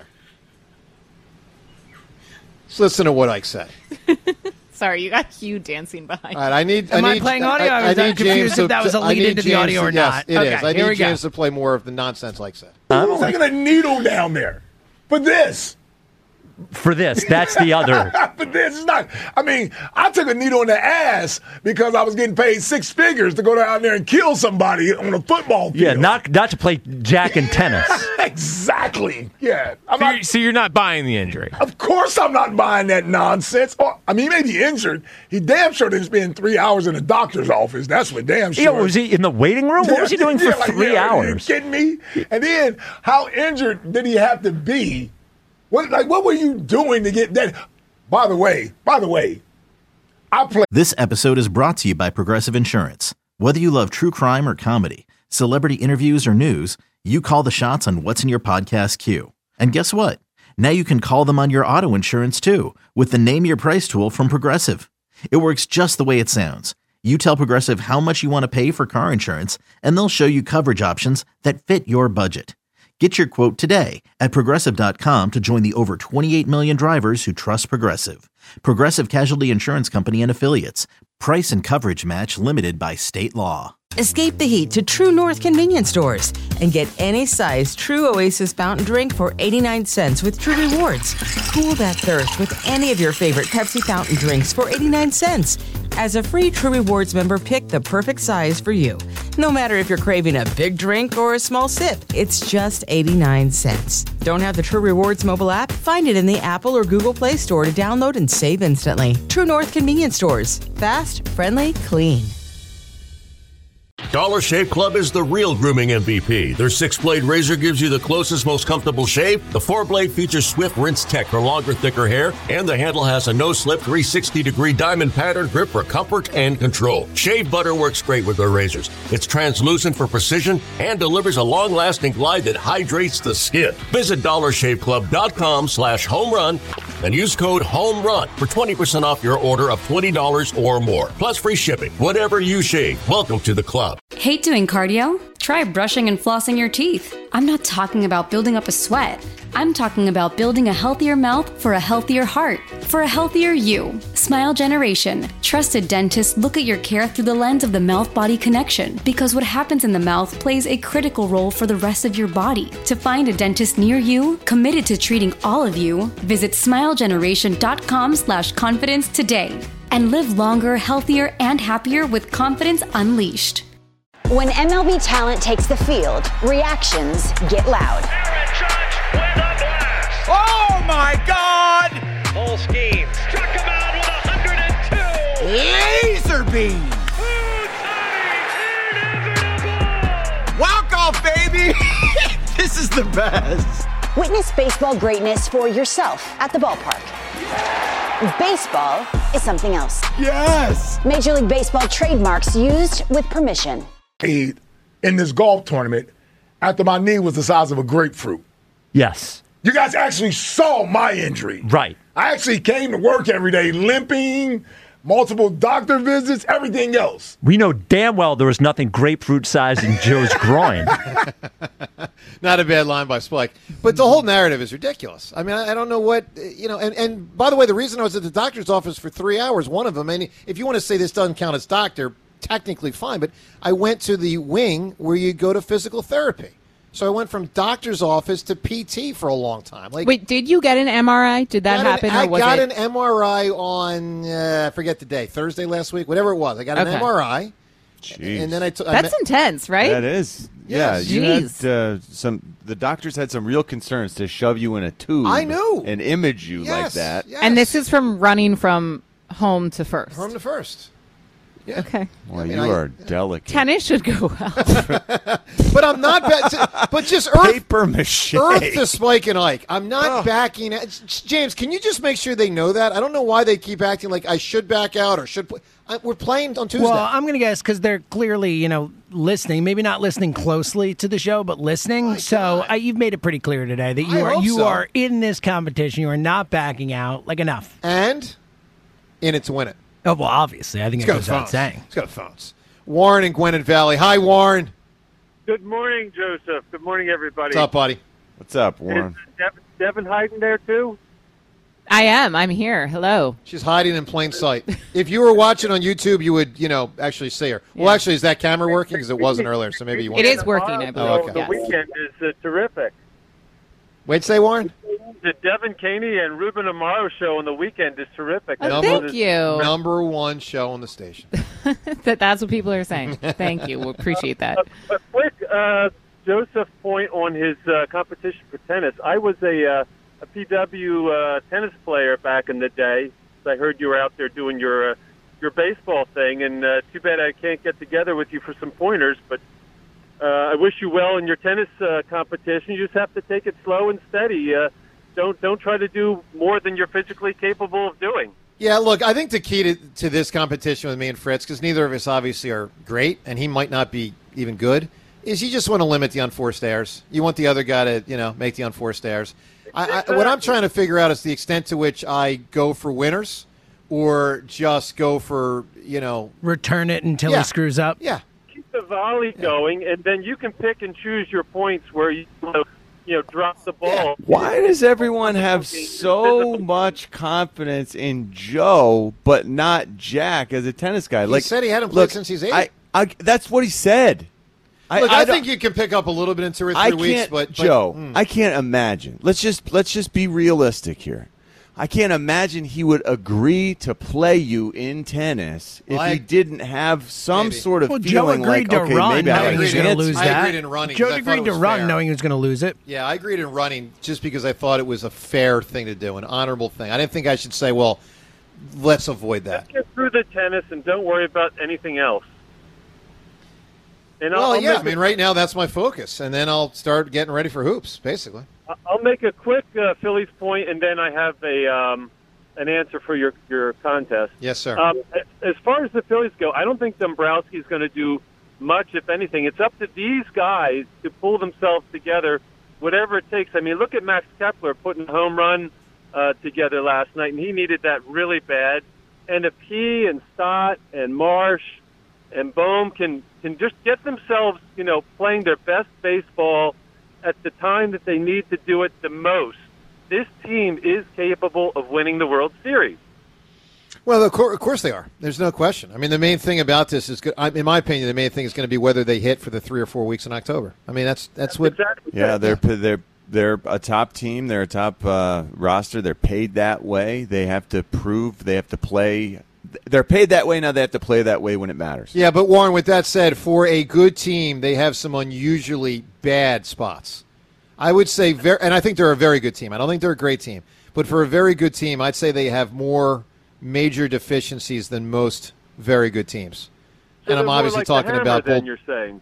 S4: Let's listen to what Ike said.
S8: Sorry, you got Hugh dancing behind.
S4: All right, I need.
S9: Am I
S4: need,
S9: playing audio? I was
S4: need
S9: confused
S4: James
S9: if that was a
S4: I
S9: lead
S4: need
S9: into the
S4: James
S9: audio
S4: to-
S9: or
S4: yes,
S9: not.
S4: it
S9: Okay,
S4: is. I
S9: here we
S4: need
S9: go.
S4: James to play more of the nonsense like said.
S16: Who's taking a needle down there for this?
S17: For this, that's the other.
S16: But this is not. I mean, I took a needle in the ass because I was getting paid six figures to go down there and kill somebody on a football field.
S17: Yeah, not not to play jack and tennis.
S16: Exactly. Yeah. I'm
S18: So
S16: not,
S18: you're, so you're not buying the injury.
S16: of course, I'm not buying that nonsense. Or, I mean, he may be injured. He damn sure didn't spend three hours in a doctor's office. That's what damn sure.
S17: Yeah, was he in the waiting room? What was he doing for
S16: Yeah, like,
S17: three
S16: yeah, Are you
S17: hours?
S16: kidding me? And then, how injured did he have to be? What, like, what were you doing to get that? By the way, by the way, I play.
S1: This episode is brought to you by Progressive Insurance. Whether you love true crime or comedy, celebrity interviews or news, you call the shots on what's in your podcast queue. And guess what? Now you can call them on your auto insurance too with the Name Your Price tool from Progressive. It works just the way it sounds. You tell Progressive how much you want to pay for car insurance, and they'll show you coverage options that fit your budget. Get your quote today at Progressive dot com to join the over twenty-eight million drivers who trust Progressive. Progressive Casualty Insurance Company and Affiliates. Price and coverage match limited by state law.
S2: Escape the heat to True North convenience stores and get any size True Oasis fountain drink for eighty-nine cents with True Rewards. Cool that thirst with any of your favorite Pepsi fountain drinks for eighty-nine cents. As a free True Rewards member, pick the perfect size for you. No matter if you're craving a big drink or a small sip, it's just eighty-nine cents. Don't have the True Rewards mobile app? Find it in the Apple or Google Play Store to download and save instantly. True North convenience stores. Fast, friendly, clean.
S3: Dollar Shave Club is the real grooming M V P. Their six-blade razor gives you the closest, most comfortable shave. The four-blade features Swift Rinse Tech for longer, thicker hair. And the handle has a no-slip three sixty degree diamond pattern grip for comfort and control. Shave butter works great with their razors. It's translucent for precision and delivers a long-lasting glide that hydrates the skin. Visit dollar shave club dot com slash home run and use code HOMERUN for twenty percent off your order of twenty dollars or more. Plus free shipping. Whatever you shave, welcome to the club.
S11: Hate doing cardio? Try brushing and flossing your teeth. I'm not talking about building up a sweat. I'm talking about building a healthier mouth for a healthier heart, for a healthier you. Smile Generation. Trusted dentists look at your care through the lens of the mouth-body connection, because what happens in the mouth plays a critical role for the rest of your body. To find a dentist near you, committed to treating all of you, visit smile generation dot com slash confidence today. And live longer, healthier, and happier with confidence unleashed.
S19: When M L B talent takes the field, reactions get loud.
S20: Aaron Judge with a blast. Oh my God! Full scheme. Struck him out with one hundred two. Laser beam.
S21: Walk off, baby. This is the best.
S19: Witness baseball greatness for yourself at the ballpark. Baseball is something else.
S16: Yes.
S19: Major League Baseball trademarks used with permission.
S16: In this golf tournament, after my knee was the size of a grapefruit.
S17: Yes.
S16: You guys actually saw my injury.
S17: Right.
S16: I actually came to work every day limping, multiple doctor visits, everything else.
S17: We know damn well there was nothing grapefruit-sized in Joe's groin.
S4: Not a bad line by Spike. But the whole narrative is ridiculous. I mean, I, I don't know what, you know, and, and by the way, the reason I was at the doctor's office for three hours, one of them, and if you want to say this doesn't count as doctor, technically fine, but I went to the wing where you go to physical therapy. So I went from doctor's office to P T for a long time. Like,
S8: wait, did you get an M R I? Did that happen?
S4: An,
S8: or
S4: I
S8: was
S4: got
S8: it...
S4: an M R I on, uh, I forget the day, Thursday last week, whatever it was. I got an
S8: Okay.
S4: M R I.
S5: Jeez.
S4: And then I t- I
S8: That's
S4: met-
S8: intense, right?
S5: That is. Yeah,
S4: Yes.
S5: you
S8: Jeez.
S5: had uh, some. The doctors had some real concerns to shove you in a tube.
S4: I knew.
S5: And image you like
S4: Yes,
S5: that.
S4: yes.
S8: And this is from running from home to first.
S4: Home to first. Yeah.
S8: Okay.
S5: Well,
S4: I mean,
S5: you
S4: I-
S5: are delicate.
S8: Tennis should go well.
S4: But I'm not, ba- but just earth,
S5: Paper mache.
S4: earth to Spike and Ike. I'm not backing out. James, can you just make sure they know that? I don't know why they keep acting like I should back out or should. Play. I, we're playing on Tuesday.
S9: Well, I'm going to guess because they're clearly, you know, listening. Maybe not listening closely to the show, but listening. So I, you've made it pretty clear today that you
S4: I
S9: are
S4: hope
S9: you
S4: so.
S9: are in this competition. You are not backing out. Like enough.
S4: And in it to win it.
S9: Oh well, obviously, I think
S4: He's
S9: it
S4: got
S9: goes without
S4: phones.
S9: saying.
S4: He's got phones. Warren in Gwinnett Valley. Hi, Warren.
S22: Good morning, Joseph. Good morning, everybody.
S4: What's up, buddy?
S5: What's up, Warren?
S22: Is Devin, Devin Hayden there, too?
S8: I am. I'm here. Hello.
S4: She's hiding in plain sight. If you were watching on YouTube, you would, you know, actually see her. Well, actually, is that camera working? Because it wasn't earlier, so maybe you won't.
S8: It is working, I believe.
S4: Oh, okay.
S22: The
S8: Yes.
S22: weekend is uh, terrific.
S4: Wait, say Warren.
S22: The Devin Caney and Ruben Amaro show on the weekend is terrific.
S8: Oh, thank you.
S4: Number one show on the station.
S8: that That's what people are saying. Thank you. We appreciate that.
S22: A, a quick uh, Joseph point on his uh, competition for tennis. I was a, uh, a P W uh, tennis player back in the day. I heard you were out there doing your uh, your baseball thing, and uh, too bad I can't get together with you for some pointers, but uh, I wish you well in your tennis uh, competition. You just have to take it slow and steady. Uh, don't don't try to do more than you're physically capable of doing.
S4: Yeah, look, I think the key to, to this competition with me and Fritz, because neither of us obviously are great, and he might not be even good, is you just want to limit the unforced errors. You want the other guy to, you know, make the unforced errors. I, I, what I'm trying to figure out is the extent to which I go for winners or just go for, you know,
S9: return it until
S4: Yeah.
S9: he screws up.
S4: Yeah.
S22: Keep the volley going, and then you can pick and choose your points where you, you know, drop the ball.
S5: Why does everyone have so much confidence in Joe, but not Jack as a tennis guy?
S4: He
S5: Like,
S4: said he hadn't played
S5: look,
S4: since he's eight.
S5: I, I, that's what he said.
S4: Look, I,
S5: don't-
S4: think you can pick up a little bit in two or three
S5: I
S4: weeks,
S5: can't,
S4: but, but
S5: Joe,
S4: mm.
S5: I can't imagine. Let's just let's just be realistic here. I can't imagine he would agree to play you in tennis if
S4: Well, I-
S5: he didn't have some
S4: Maybe.
S5: sort of
S9: Well, Joe
S5: feeling
S9: agreed
S5: like,
S9: to
S5: okay,
S9: run
S5: maybe I
S9: knowing
S5: have
S9: he was
S5: a
S9: going to
S5: chance.
S9: lose
S4: I
S9: that.
S4: agreed in running,
S9: Joe
S4: 'cause I thought
S9: agreed
S4: it
S9: to
S4: was
S9: run
S4: fair.
S9: knowing he was going to lose it.
S4: Yeah, I agreed in running just because I thought it was a fair thing to do, an honorable thing. I didn't think I should say, well, let's avoid that.
S22: Get through the tennis and don't worry about anything else. And
S4: Well,
S22: I'll, I'll
S4: yeah,
S22: make
S4: I mean,
S22: a-
S4: right now that's my focus, and then I'll start getting ready for hoops, basically.
S22: I'll make a quick uh, Phillies point, and then I have a um, an answer for your your contest.
S4: Yes, sir.
S22: Um, as far as the Phillies go, I don't think Dombrowski is going to do much, if anything. It's up to these guys to pull themselves together, whatever it takes. I mean, look at Max Kepler putting a home run uh, together last night, and he needed that really bad. And if he and Stott and Marsh and Bohm can can just get themselves, you know, playing their best baseball at the time that they need to do it the most, this team is capable of winning the World Series.
S4: Well, of course, of course they are. There's no question. I mean, the main thing about this is, in my opinion, the main thing is going to be whether they hit for the three or four weeks in October. I mean, that's that's what.
S5: Yeah, they're they're they're a top team. They're a top uh, roster. They're paid that way. They have to prove. They have to play. They're paid that way now. They have to play that way when it matters.
S4: Yeah, but Warren, with that said, for a good team, they have some unusually bad spots. I would say, very, and I think they're a very good team. I don't think they're a great team, but for a very good team, I'd say they have more major deficiencies than most very good teams.
S22: So
S4: and I'm
S22: they're more
S4: obviously
S22: like the
S4: talking
S22: Hammer
S4: about
S22: than
S4: both.
S22: you're saying.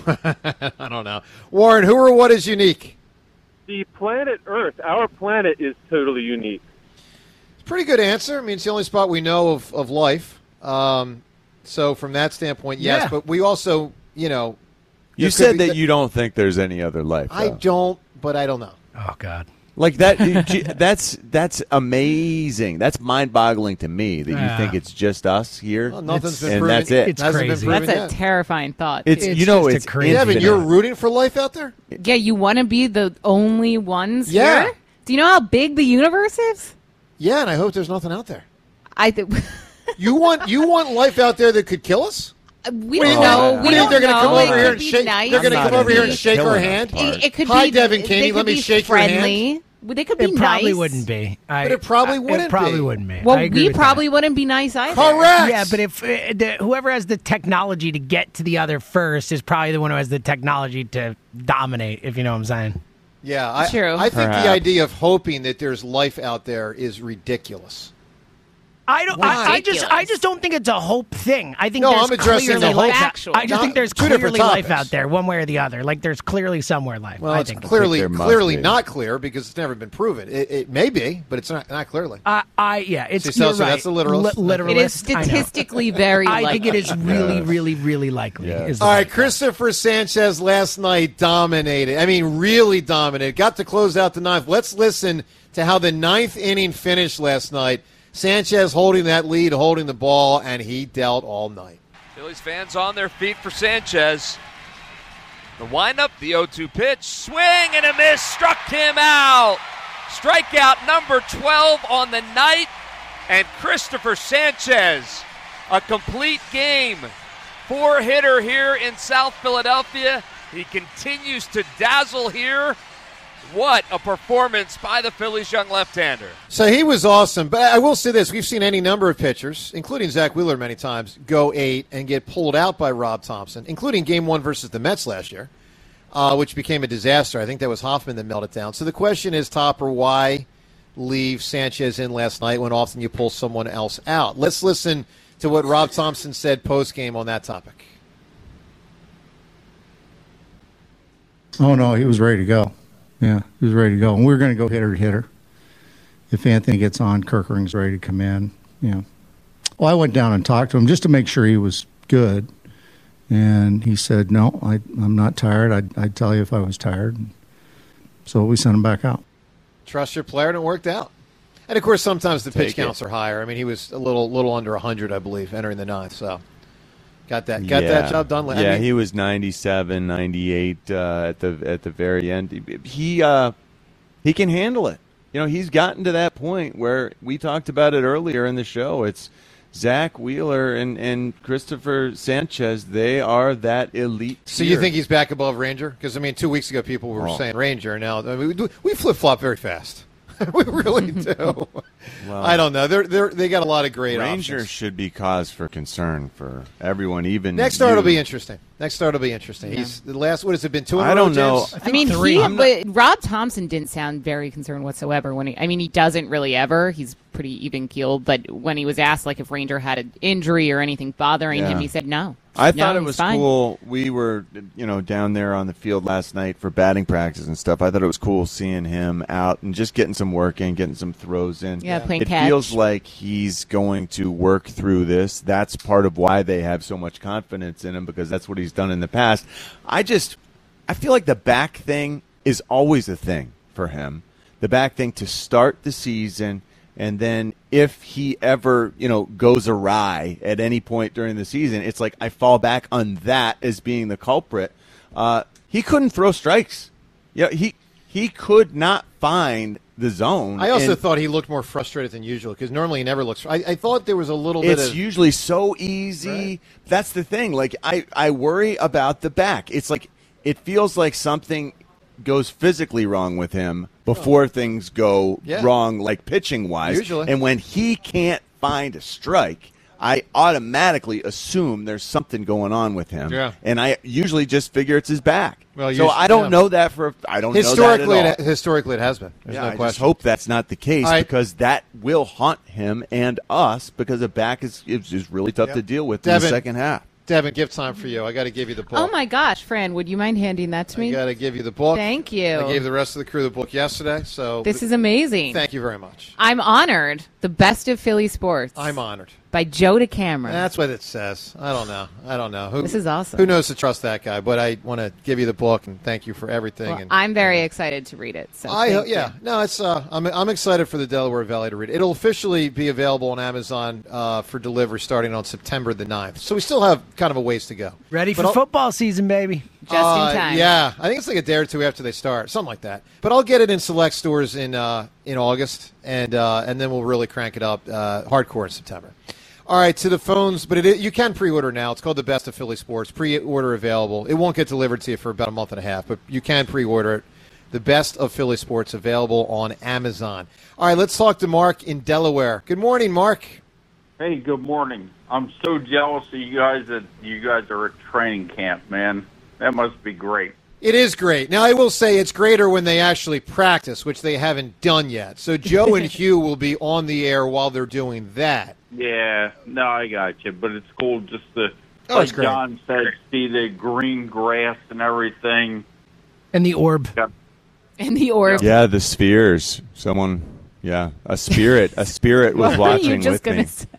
S4: I don't know, Warren. Who or what is unique?
S22: The planet Earth, our planet, is totally unique.
S4: Pretty good answer. I mean, it's the only spot we know of, of life. Um, so from that standpoint, yes.
S5: Yeah.
S4: But we also, you know,
S5: You
S4: there
S5: said
S4: could be-
S5: that you don't think there's any other life.
S4: I
S5: though.
S4: don't, but I don't know.
S9: Oh God.
S5: Like that. that's that's amazing. That's mind-boggling to me that
S8: Yeah.
S5: you think it's just us here,
S4: Well, nothing's been
S5: and
S4: proven.
S5: that's it.
S4: It's Hasn't been crazy. proven
S8: That's a
S4: yet.
S8: terrifying thought.
S5: It's,
S8: too.
S5: you know it's
S4: Devin, you're rooting for life out there?
S8: Yeah, you want to be the only ones
S4: Yeah.
S8: here? Do you know how big the universe is?
S4: Yeah, and I hope there's nothing out there.
S8: I think
S4: You want you want life out there that could kill us?
S8: we
S4: What do you
S8: don't know.
S4: think?
S8: We
S4: What do you think
S8: don't
S4: they're gonna
S8: know.
S4: come
S8: It
S4: over here
S8: could
S4: and
S8: be
S4: shake?
S8: nice.
S4: They're going to
S5: I'm
S4: come
S5: not
S4: over here
S5: into
S4: and shake our
S5: killing
S4: hand.
S5: our
S8: It, it could
S4: Hi,
S8: be
S4: Devin
S8: they
S4: Caney.
S8: could
S4: Let me
S8: be
S4: shake
S8: friendly.
S4: your hand.
S8: They could be
S9: It probably
S8: nice.
S9: wouldn't be. I,
S4: But it probably
S9: I-
S4: wouldn't
S9: It probably
S4: be.
S9: wouldn't be.
S8: Well,
S9: I agree
S8: we
S9: with
S8: probably wouldn't be nice either.
S4: Correct.
S9: Yeah, but if uh, the, whoever has the technology to get to the other first is probably the one who has the technology to dominate. If you know what I'm saying.
S4: Yeah, I,
S8: True.
S4: I think
S5: Perhaps.
S4: the idea of hoping that there's life out there is ridiculous.
S9: I don't. I, I just. I just don't think it's a hope thing. I think
S4: No,
S9: there's
S4: I'm addressing
S9: clearly
S4: the hope.
S9: life.
S8: Factual.
S9: I just
S4: Not-
S9: think there's
S4: two different
S9: clearly life
S4: topics.
S9: out there, one way or the other. Like there's clearly somewhere life.
S4: Well,
S9: I
S4: it's
S9: think.
S4: clearly
S5: there must
S4: clearly
S5: be.
S4: not clear because it's never been proven. It, it may be, but it's not not clearly.
S9: I, I yeah, it's
S4: See, so-
S9: you're
S4: so
S9: right.
S4: that's a literalist.
S9: Li- literalist.
S8: It is
S9: I know.
S8: statistically very
S9: I
S8: likely.
S9: think it is really, really, really likely.
S5: Yeah.
S9: is the
S4: All
S9: right
S4: right, Christopher Sanchez last night dominated. I mean, really dominated. Got to close out the ninth. Let's listen to how the ninth inning finished last night. Sanchez holding that lead, holding the ball, and he dealt all night.
S6: Phillies fans on their feet for Sanchez. The windup, the oh two pitch, swing and a miss, struck him out. Strikeout number twelve on the night, and Christopher Sanchez, a complete game. Four-hitter here in South Philadelphia. He continues to dazzle here. What a performance by the Phillies' young left-hander.
S4: So he was awesome. But I will say this. We've seen any number of pitchers, including Zach Wheeler many times, go eight and get pulled out by Rob Thompson, including game one versus the Mets last year, uh, which became a disaster. I think that was Hoffman that melted down. So the question is, Topper, why leave Sanchez in last night when often you pull someone else out? Let's listen to what Rob Thompson said post-game on that topic.
S7: Oh, no, he was ready to go. Yeah, he was ready to go. And we were going to go hitter to hitter. If Anthony gets on, Kirkering's ready to come in. You know. Well, I went down and talked to him just to make sure he was good. And he said, no, I, I'm not tired. I'd, I'd tell you if I was tired. So we sent him back out.
S4: Trust your player, and it worked out. And of course, sometimes the pitch
S5: Take
S4: counts
S5: it.
S4: are higher. I mean, he was a little little under one hundred, I believe, entering the ninth. So got that got
S5: yeah.
S4: that job done. I
S5: Yeah,
S4: mean,
S5: he was ninety-seven, ninety-eight uh, at the at the very end. He uh, he can handle it. You know, he's gotten to that point where we talked about it earlier in the show. It's Zach Wheeler and, and Christopher Sanchez. They are that elite
S4: So
S5: tier.
S4: you think he's back above Ranger? Because, I mean, two weeks ago people were
S5: Oh.
S4: saying Ranger. Now, I mean, we, do- we flip-flop very fast. we really do.
S5: Well,
S4: I don't know. They're, they're, they got a lot of great
S5: Ranger
S4: options.
S5: should be cause for concern for everyone, even
S4: Next start will
S5: you.
S4: be interesting. Next start will be interesting. He's the last, what has it been, two in
S5: I
S4: a row,
S5: don't know.
S4: James?
S8: I, mean,
S9: three.
S8: he,
S9: I'm
S8: but Rob Thompson didn't sound very concerned whatsoever when he. I mean, he doesn't really ever. He's pretty even keeled. But when he was asked, like, if Ranger had an injury or anything bothering
S5: Yeah.
S8: him, he said no.
S5: I
S8: No,
S5: thought it
S8: he's
S5: was
S8: fine.
S5: cool. We were, you know, down there on the field last night for batting practice and stuff. I thought it was cool seeing him out and just getting some work in, getting some throws in.
S8: Yeah, playing
S5: it
S8: catch.
S5: feels like he's going to work through this. That's part of why they have so much confidence in him, because that's what he's done in the past. I just, I feel like the back thing is always a thing for him. The back thing to start the season. And then if he ever, you know, goes awry at any point during the season, it's like I fall back on that as being the culprit. Uh, he couldn't throw strikes. Yeah, he he could not find the zone.
S4: I also
S5: And
S4: thought he looked more frustrated than usual because normally he never looks. I, I thought there was a little bit
S5: it's
S4: of.
S5: usually so easy.
S4: Right.
S5: That's the thing. Like I, I worry about the back. It's like it feels like something goes physically wrong with him before things go
S4: Yeah.
S5: wrong, like pitching wise.
S4: Usually.
S5: And when he can't find a strike, I automatically assume there's something going on with him.
S4: Yeah.
S5: And I usually just figure it's his back.
S4: Well,
S5: so
S4: you-
S5: I don't
S4: yeah.
S5: know that for I don't
S4: historically,
S5: know that at all.
S4: it, historically, it has been. There's
S5: Yeah,
S4: no
S5: I just
S4: question.
S5: hope that's not the case
S4: All right.
S5: because that will haunt him and us because the back is is, is really tough
S4: Yep.
S5: to deal with in
S4: Devin,
S5: the second half.
S4: Devin, gift time for you. I got to give you the book.
S8: Oh my gosh, Fran, would you mind handing that to
S4: I
S8: me?
S4: got to give you the book.
S8: Thank you.
S4: I gave the rest of the crew the book yesterday. So
S8: This is amazing.
S4: Thank you very much.
S8: I'm honored. The best of Philly sports.
S4: I'm honored.
S8: By Joe DeCamera.
S4: That's what it says. I don't know. I don't know. Who,
S8: This is awesome.
S4: Who knows to trust that guy? But I want to give you the book and thank you for everything.
S8: Well,
S4: and
S8: I'm very excited to read it. So
S4: I
S8: thank
S4: yeah
S8: you.
S4: no it's uh I'm I'm excited for the Delaware Valley to read it. It'll officially be available on Amazon uh, for delivery starting on September the ninth. So we still have kind of a ways to go.
S9: Ready
S4: But
S9: for
S4: I'll-
S9: football season, baby.
S8: Just
S4: Uh,
S8: in time.
S4: Yeah, I think it's like a day or two after they start, something like that. But I'll get it in select stores in uh, in August, and uh, and then we'll really crank it up uh, hardcore in September. All right, to the phones, but it is, you can pre-order now. It's called the Best of Philly Sports. Pre-order available. It won't get delivered to you for about a month and a half, but you can pre-order it. The Best of Philly Sports available on Amazon. All right, let's talk to Mark in Delaware. Good morning, Mark.
S10: Hey, good morning. I'm so jealous of you guys that you guys are at training camp, man. That must be great.
S4: It is great. Now, I will say it's greater when they actually practice, which they haven't done yet. So Joe and Hugh will be on the air while they're doing that.
S10: Yeah, no, I got you. But it's cool just to,
S4: Oh,
S10: like
S4: it's great.
S10: John said, see the green grass and everything.
S9: And the orb.
S8: And the orb.
S5: Yeah, the spheres. Someone, yeah, a spirit, a spirit was
S8: What were you
S5: watching
S8: just
S5: with
S8: gonna
S5: me.
S8: say?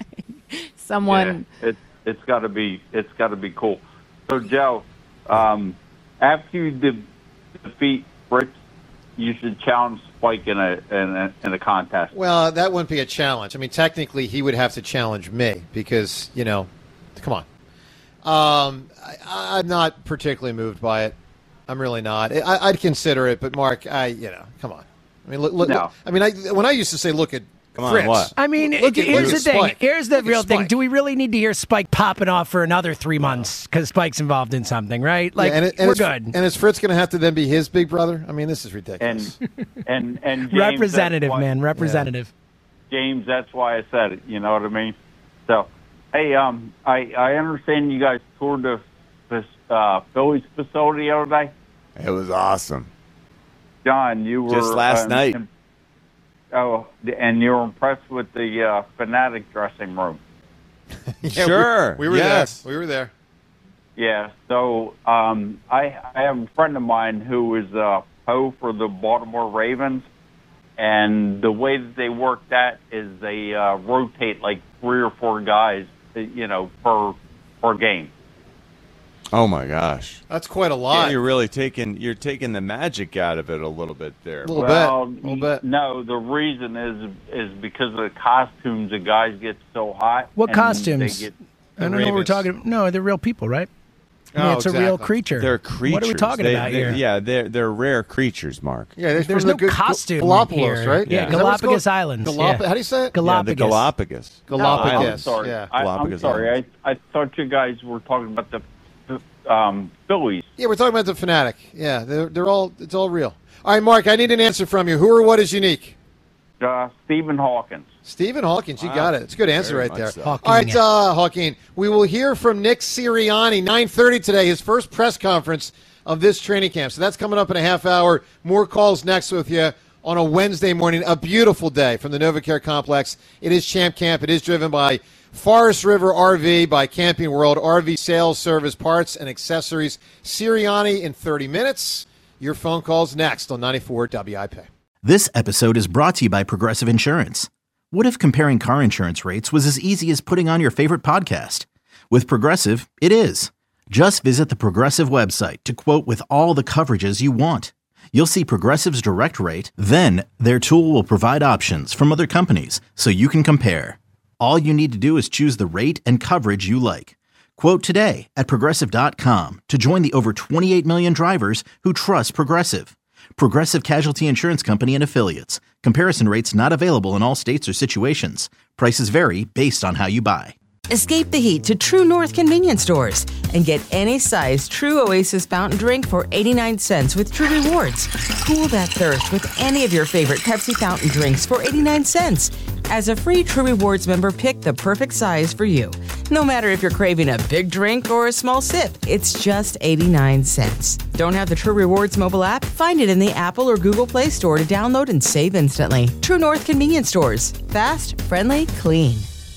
S8: Someone.
S10: Yeah, it, it's got to be it's got to be cool. So, Joe, um, after you de- defeat Fritz, you should challenge Spike in a, in a in a contest.
S4: Well, that wouldn't be a challenge. I mean, technically, he would have to challenge me because, you know, come on. Um, I, I'm not particularly moved by it. I'm really not. I, I'd consider it, but Mark, I, you know, come on. I mean, look. look
S10: No.
S4: I mean, I, when I used to say, look at
S5: Come on,
S4: Fritz.
S5: what?
S9: I mean,
S4: Look at-
S9: here's
S4: look
S9: the
S4: at
S9: thing.
S4: Spike.
S9: Here's the
S4: Look at
S9: real thing.
S4: Spike.
S9: Do we really need to hear Spike popping off for another three months because Spike's involved in something, right? Like,
S4: Yeah, and it- and
S9: we're
S4: is-
S9: good.
S4: And is Fritz going to have to then be his big brother? I mean, this is ridiculous.
S10: And and and James,
S9: Representative,
S10: that's why-
S9: man. Representative.
S10: James, that's why I said it. You know what I mean? So, hey, um, I I understand you guys toured the this uh, Phillies facility the other day.
S5: It was awesome.
S10: John, you were
S5: Just last
S10: um,
S5: night.
S10: im- oh, and you were impressed with the uh, Fanatic dressing room.
S4: Yeah,
S5: Sure,
S4: We, we were
S5: yes.
S4: there. We were there.
S10: Yeah. So, um, I I have a friend of mine who is uh, Poe for the Baltimore Ravens, and the way that they work that is they uh, rotate like three or four guys, you know, per per game.
S5: Oh my gosh,
S4: that's quite a lot.
S5: Yeah, you're really taking you're taking the magic out of it a little bit there.
S4: A little
S10: well,
S4: bit. A little bit.
S10: No, the reason is is because of the costumes. The guys get so hot.
S9: What
S10: and
S9: costumes?
S10: They get,
S9: I don't know what we're talking about. No, they're real people, right? I mean,
S4: Oh,
S9: it's a
S4: exactly.
S9: real creature.
S5: They're creatures.
S9: What are we talking
S5: They-
S9: about
S5: they-
S9: here?
S5: Yeah, they're they're rare creatures, Mark.
S4: Yeah, they're
S9: There's
S4: from
S9: no
S4: the good
S9: costume
S4: Galapagos,
S9: here.
S4: right?
S9: Yeah,
S4: Is that what it's
S9: Galapagos
S4: called?
S9: Islands.
S4: Galap-
S9: yeah.
S4: How do you say it?
S5: Yeah, the
S9: Galapagos.
S5: Galapagos.
S4: Galapagos.
S10: I'm sorry.
S4: Yeah.
S10: I, I'm
S5: Galapagos
S10: sorry. I, I thought you guys were talking about the, the um, Phillies.
S4: Yeah, we're talking about the Fanatic. Yeah, they're, they're all, it's all real. All right, Mark, I need an answer from you. Who or what is unique?
S10: Uh, Stephen Hawkins.
S4: Stephen Hawkins, you
S10: Wow.
S4: got it. It's a good answer
S10: Very
S4: right there.
S10: much so.
S4: All right,
S10: Hawking.
S4: uh, Hawking, we will hear from Nick Sirianni, nine thirty today, his first press conference of this training camp. So that's coming up in a half hour. More calls next with you on a Wednesday morning. A beautiful day from the NovaCare Complex. It is Champ Camp. It is driven by Forest River R V, by Camping World, R V sales, service, parts, and accessories. Sirianni in thirty minutes. Your phone calls next on ninety-four W I P.
S1: This episode is brought to you by Progressive Insurance. What if comparing car insurance rates was as easy as putting on your favorite podcast? With Progressive, it is. Just visit the Progressive website to quote with all the coverages you want. You'll see Progressive's direct rate, then their tool will provide options from other companies so you can compare. All you need to do is choose the rate and coverage you like. Quote today at Progressive dot com to join the over twenty-eight million drivers who trust Progressive. Progressive Casualty Insurance Company and Affiliates. Comparison rates not available in all states or situations. Prices vary based on how you buy.
S2: Escape the heat to True North convenience stores and get any size True Oasis fountain drink for eighty-nine cents with True Rewards. Cool that thirst with any of your favorite Pepsi fountain drinks for eighty-nine cents. As a free True Rewards member, pick the perfect size for you. No matter if you're craving a big drink or a small sip, it's just eighty-nine cents. Don't have the True Rewards mobile app? Find it in the Apple or Google Play Store to download and save instantly. True North convenience stores. Fast, friendly, clean.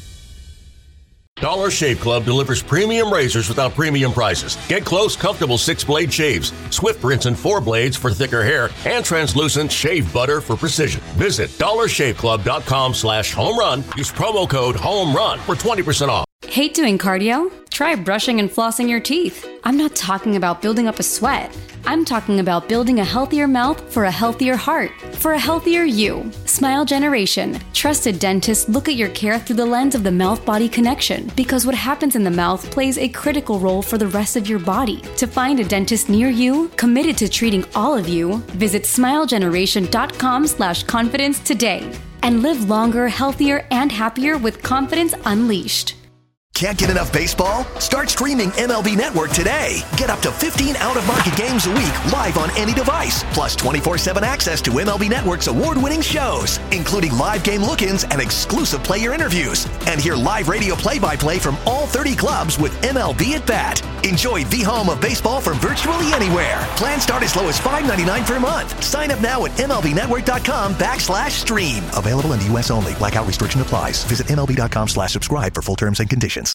S3: Dollar Shave Club delivers premium razors without premium prices. Get close, comfortable six-blade shaves, swift rinse and four blades for thicker hair, and translucent shave butter for precision. Visit dollar shave club dot com slash home run. Use promo code HOMERUN for twenty percent off.
S11: Hate doing cardio? Try brushing and flossing your teeth. I'm not talking about building up a sweat. I'm talking about building a healthier mouth for a healthier heart, for a healthier you. Smile Generation. Trusted dentists look at your care through the lens of the mouth-body connection because what happens in the mouth plays a critical role for the rest of your body. To find a dentist near you, committed to treating all of you, visit smile generation dot com slash confidence today and live longer, healthier, and happier with confidence unleashed.
S12: Can't get enough baseball? Start streaming M L B Network today. Get up to fifteen out-of-market games a week live on any device. Plus twenty-four seven access to M L B Network's award-winning shows, including live game look-ins and exclusive player interviews. And hear live radio play-by-play from all thirty clubs with M L B at Bat. Enjoy the home of baseball from virtually anywhere. Plans start as low as five ninety-nine per month. Sign up now at M L B network dot com backslash stream. Available in the U S only. Blackout restriction applies. Visit M L B dot com slash subscribe for full terms and conditions.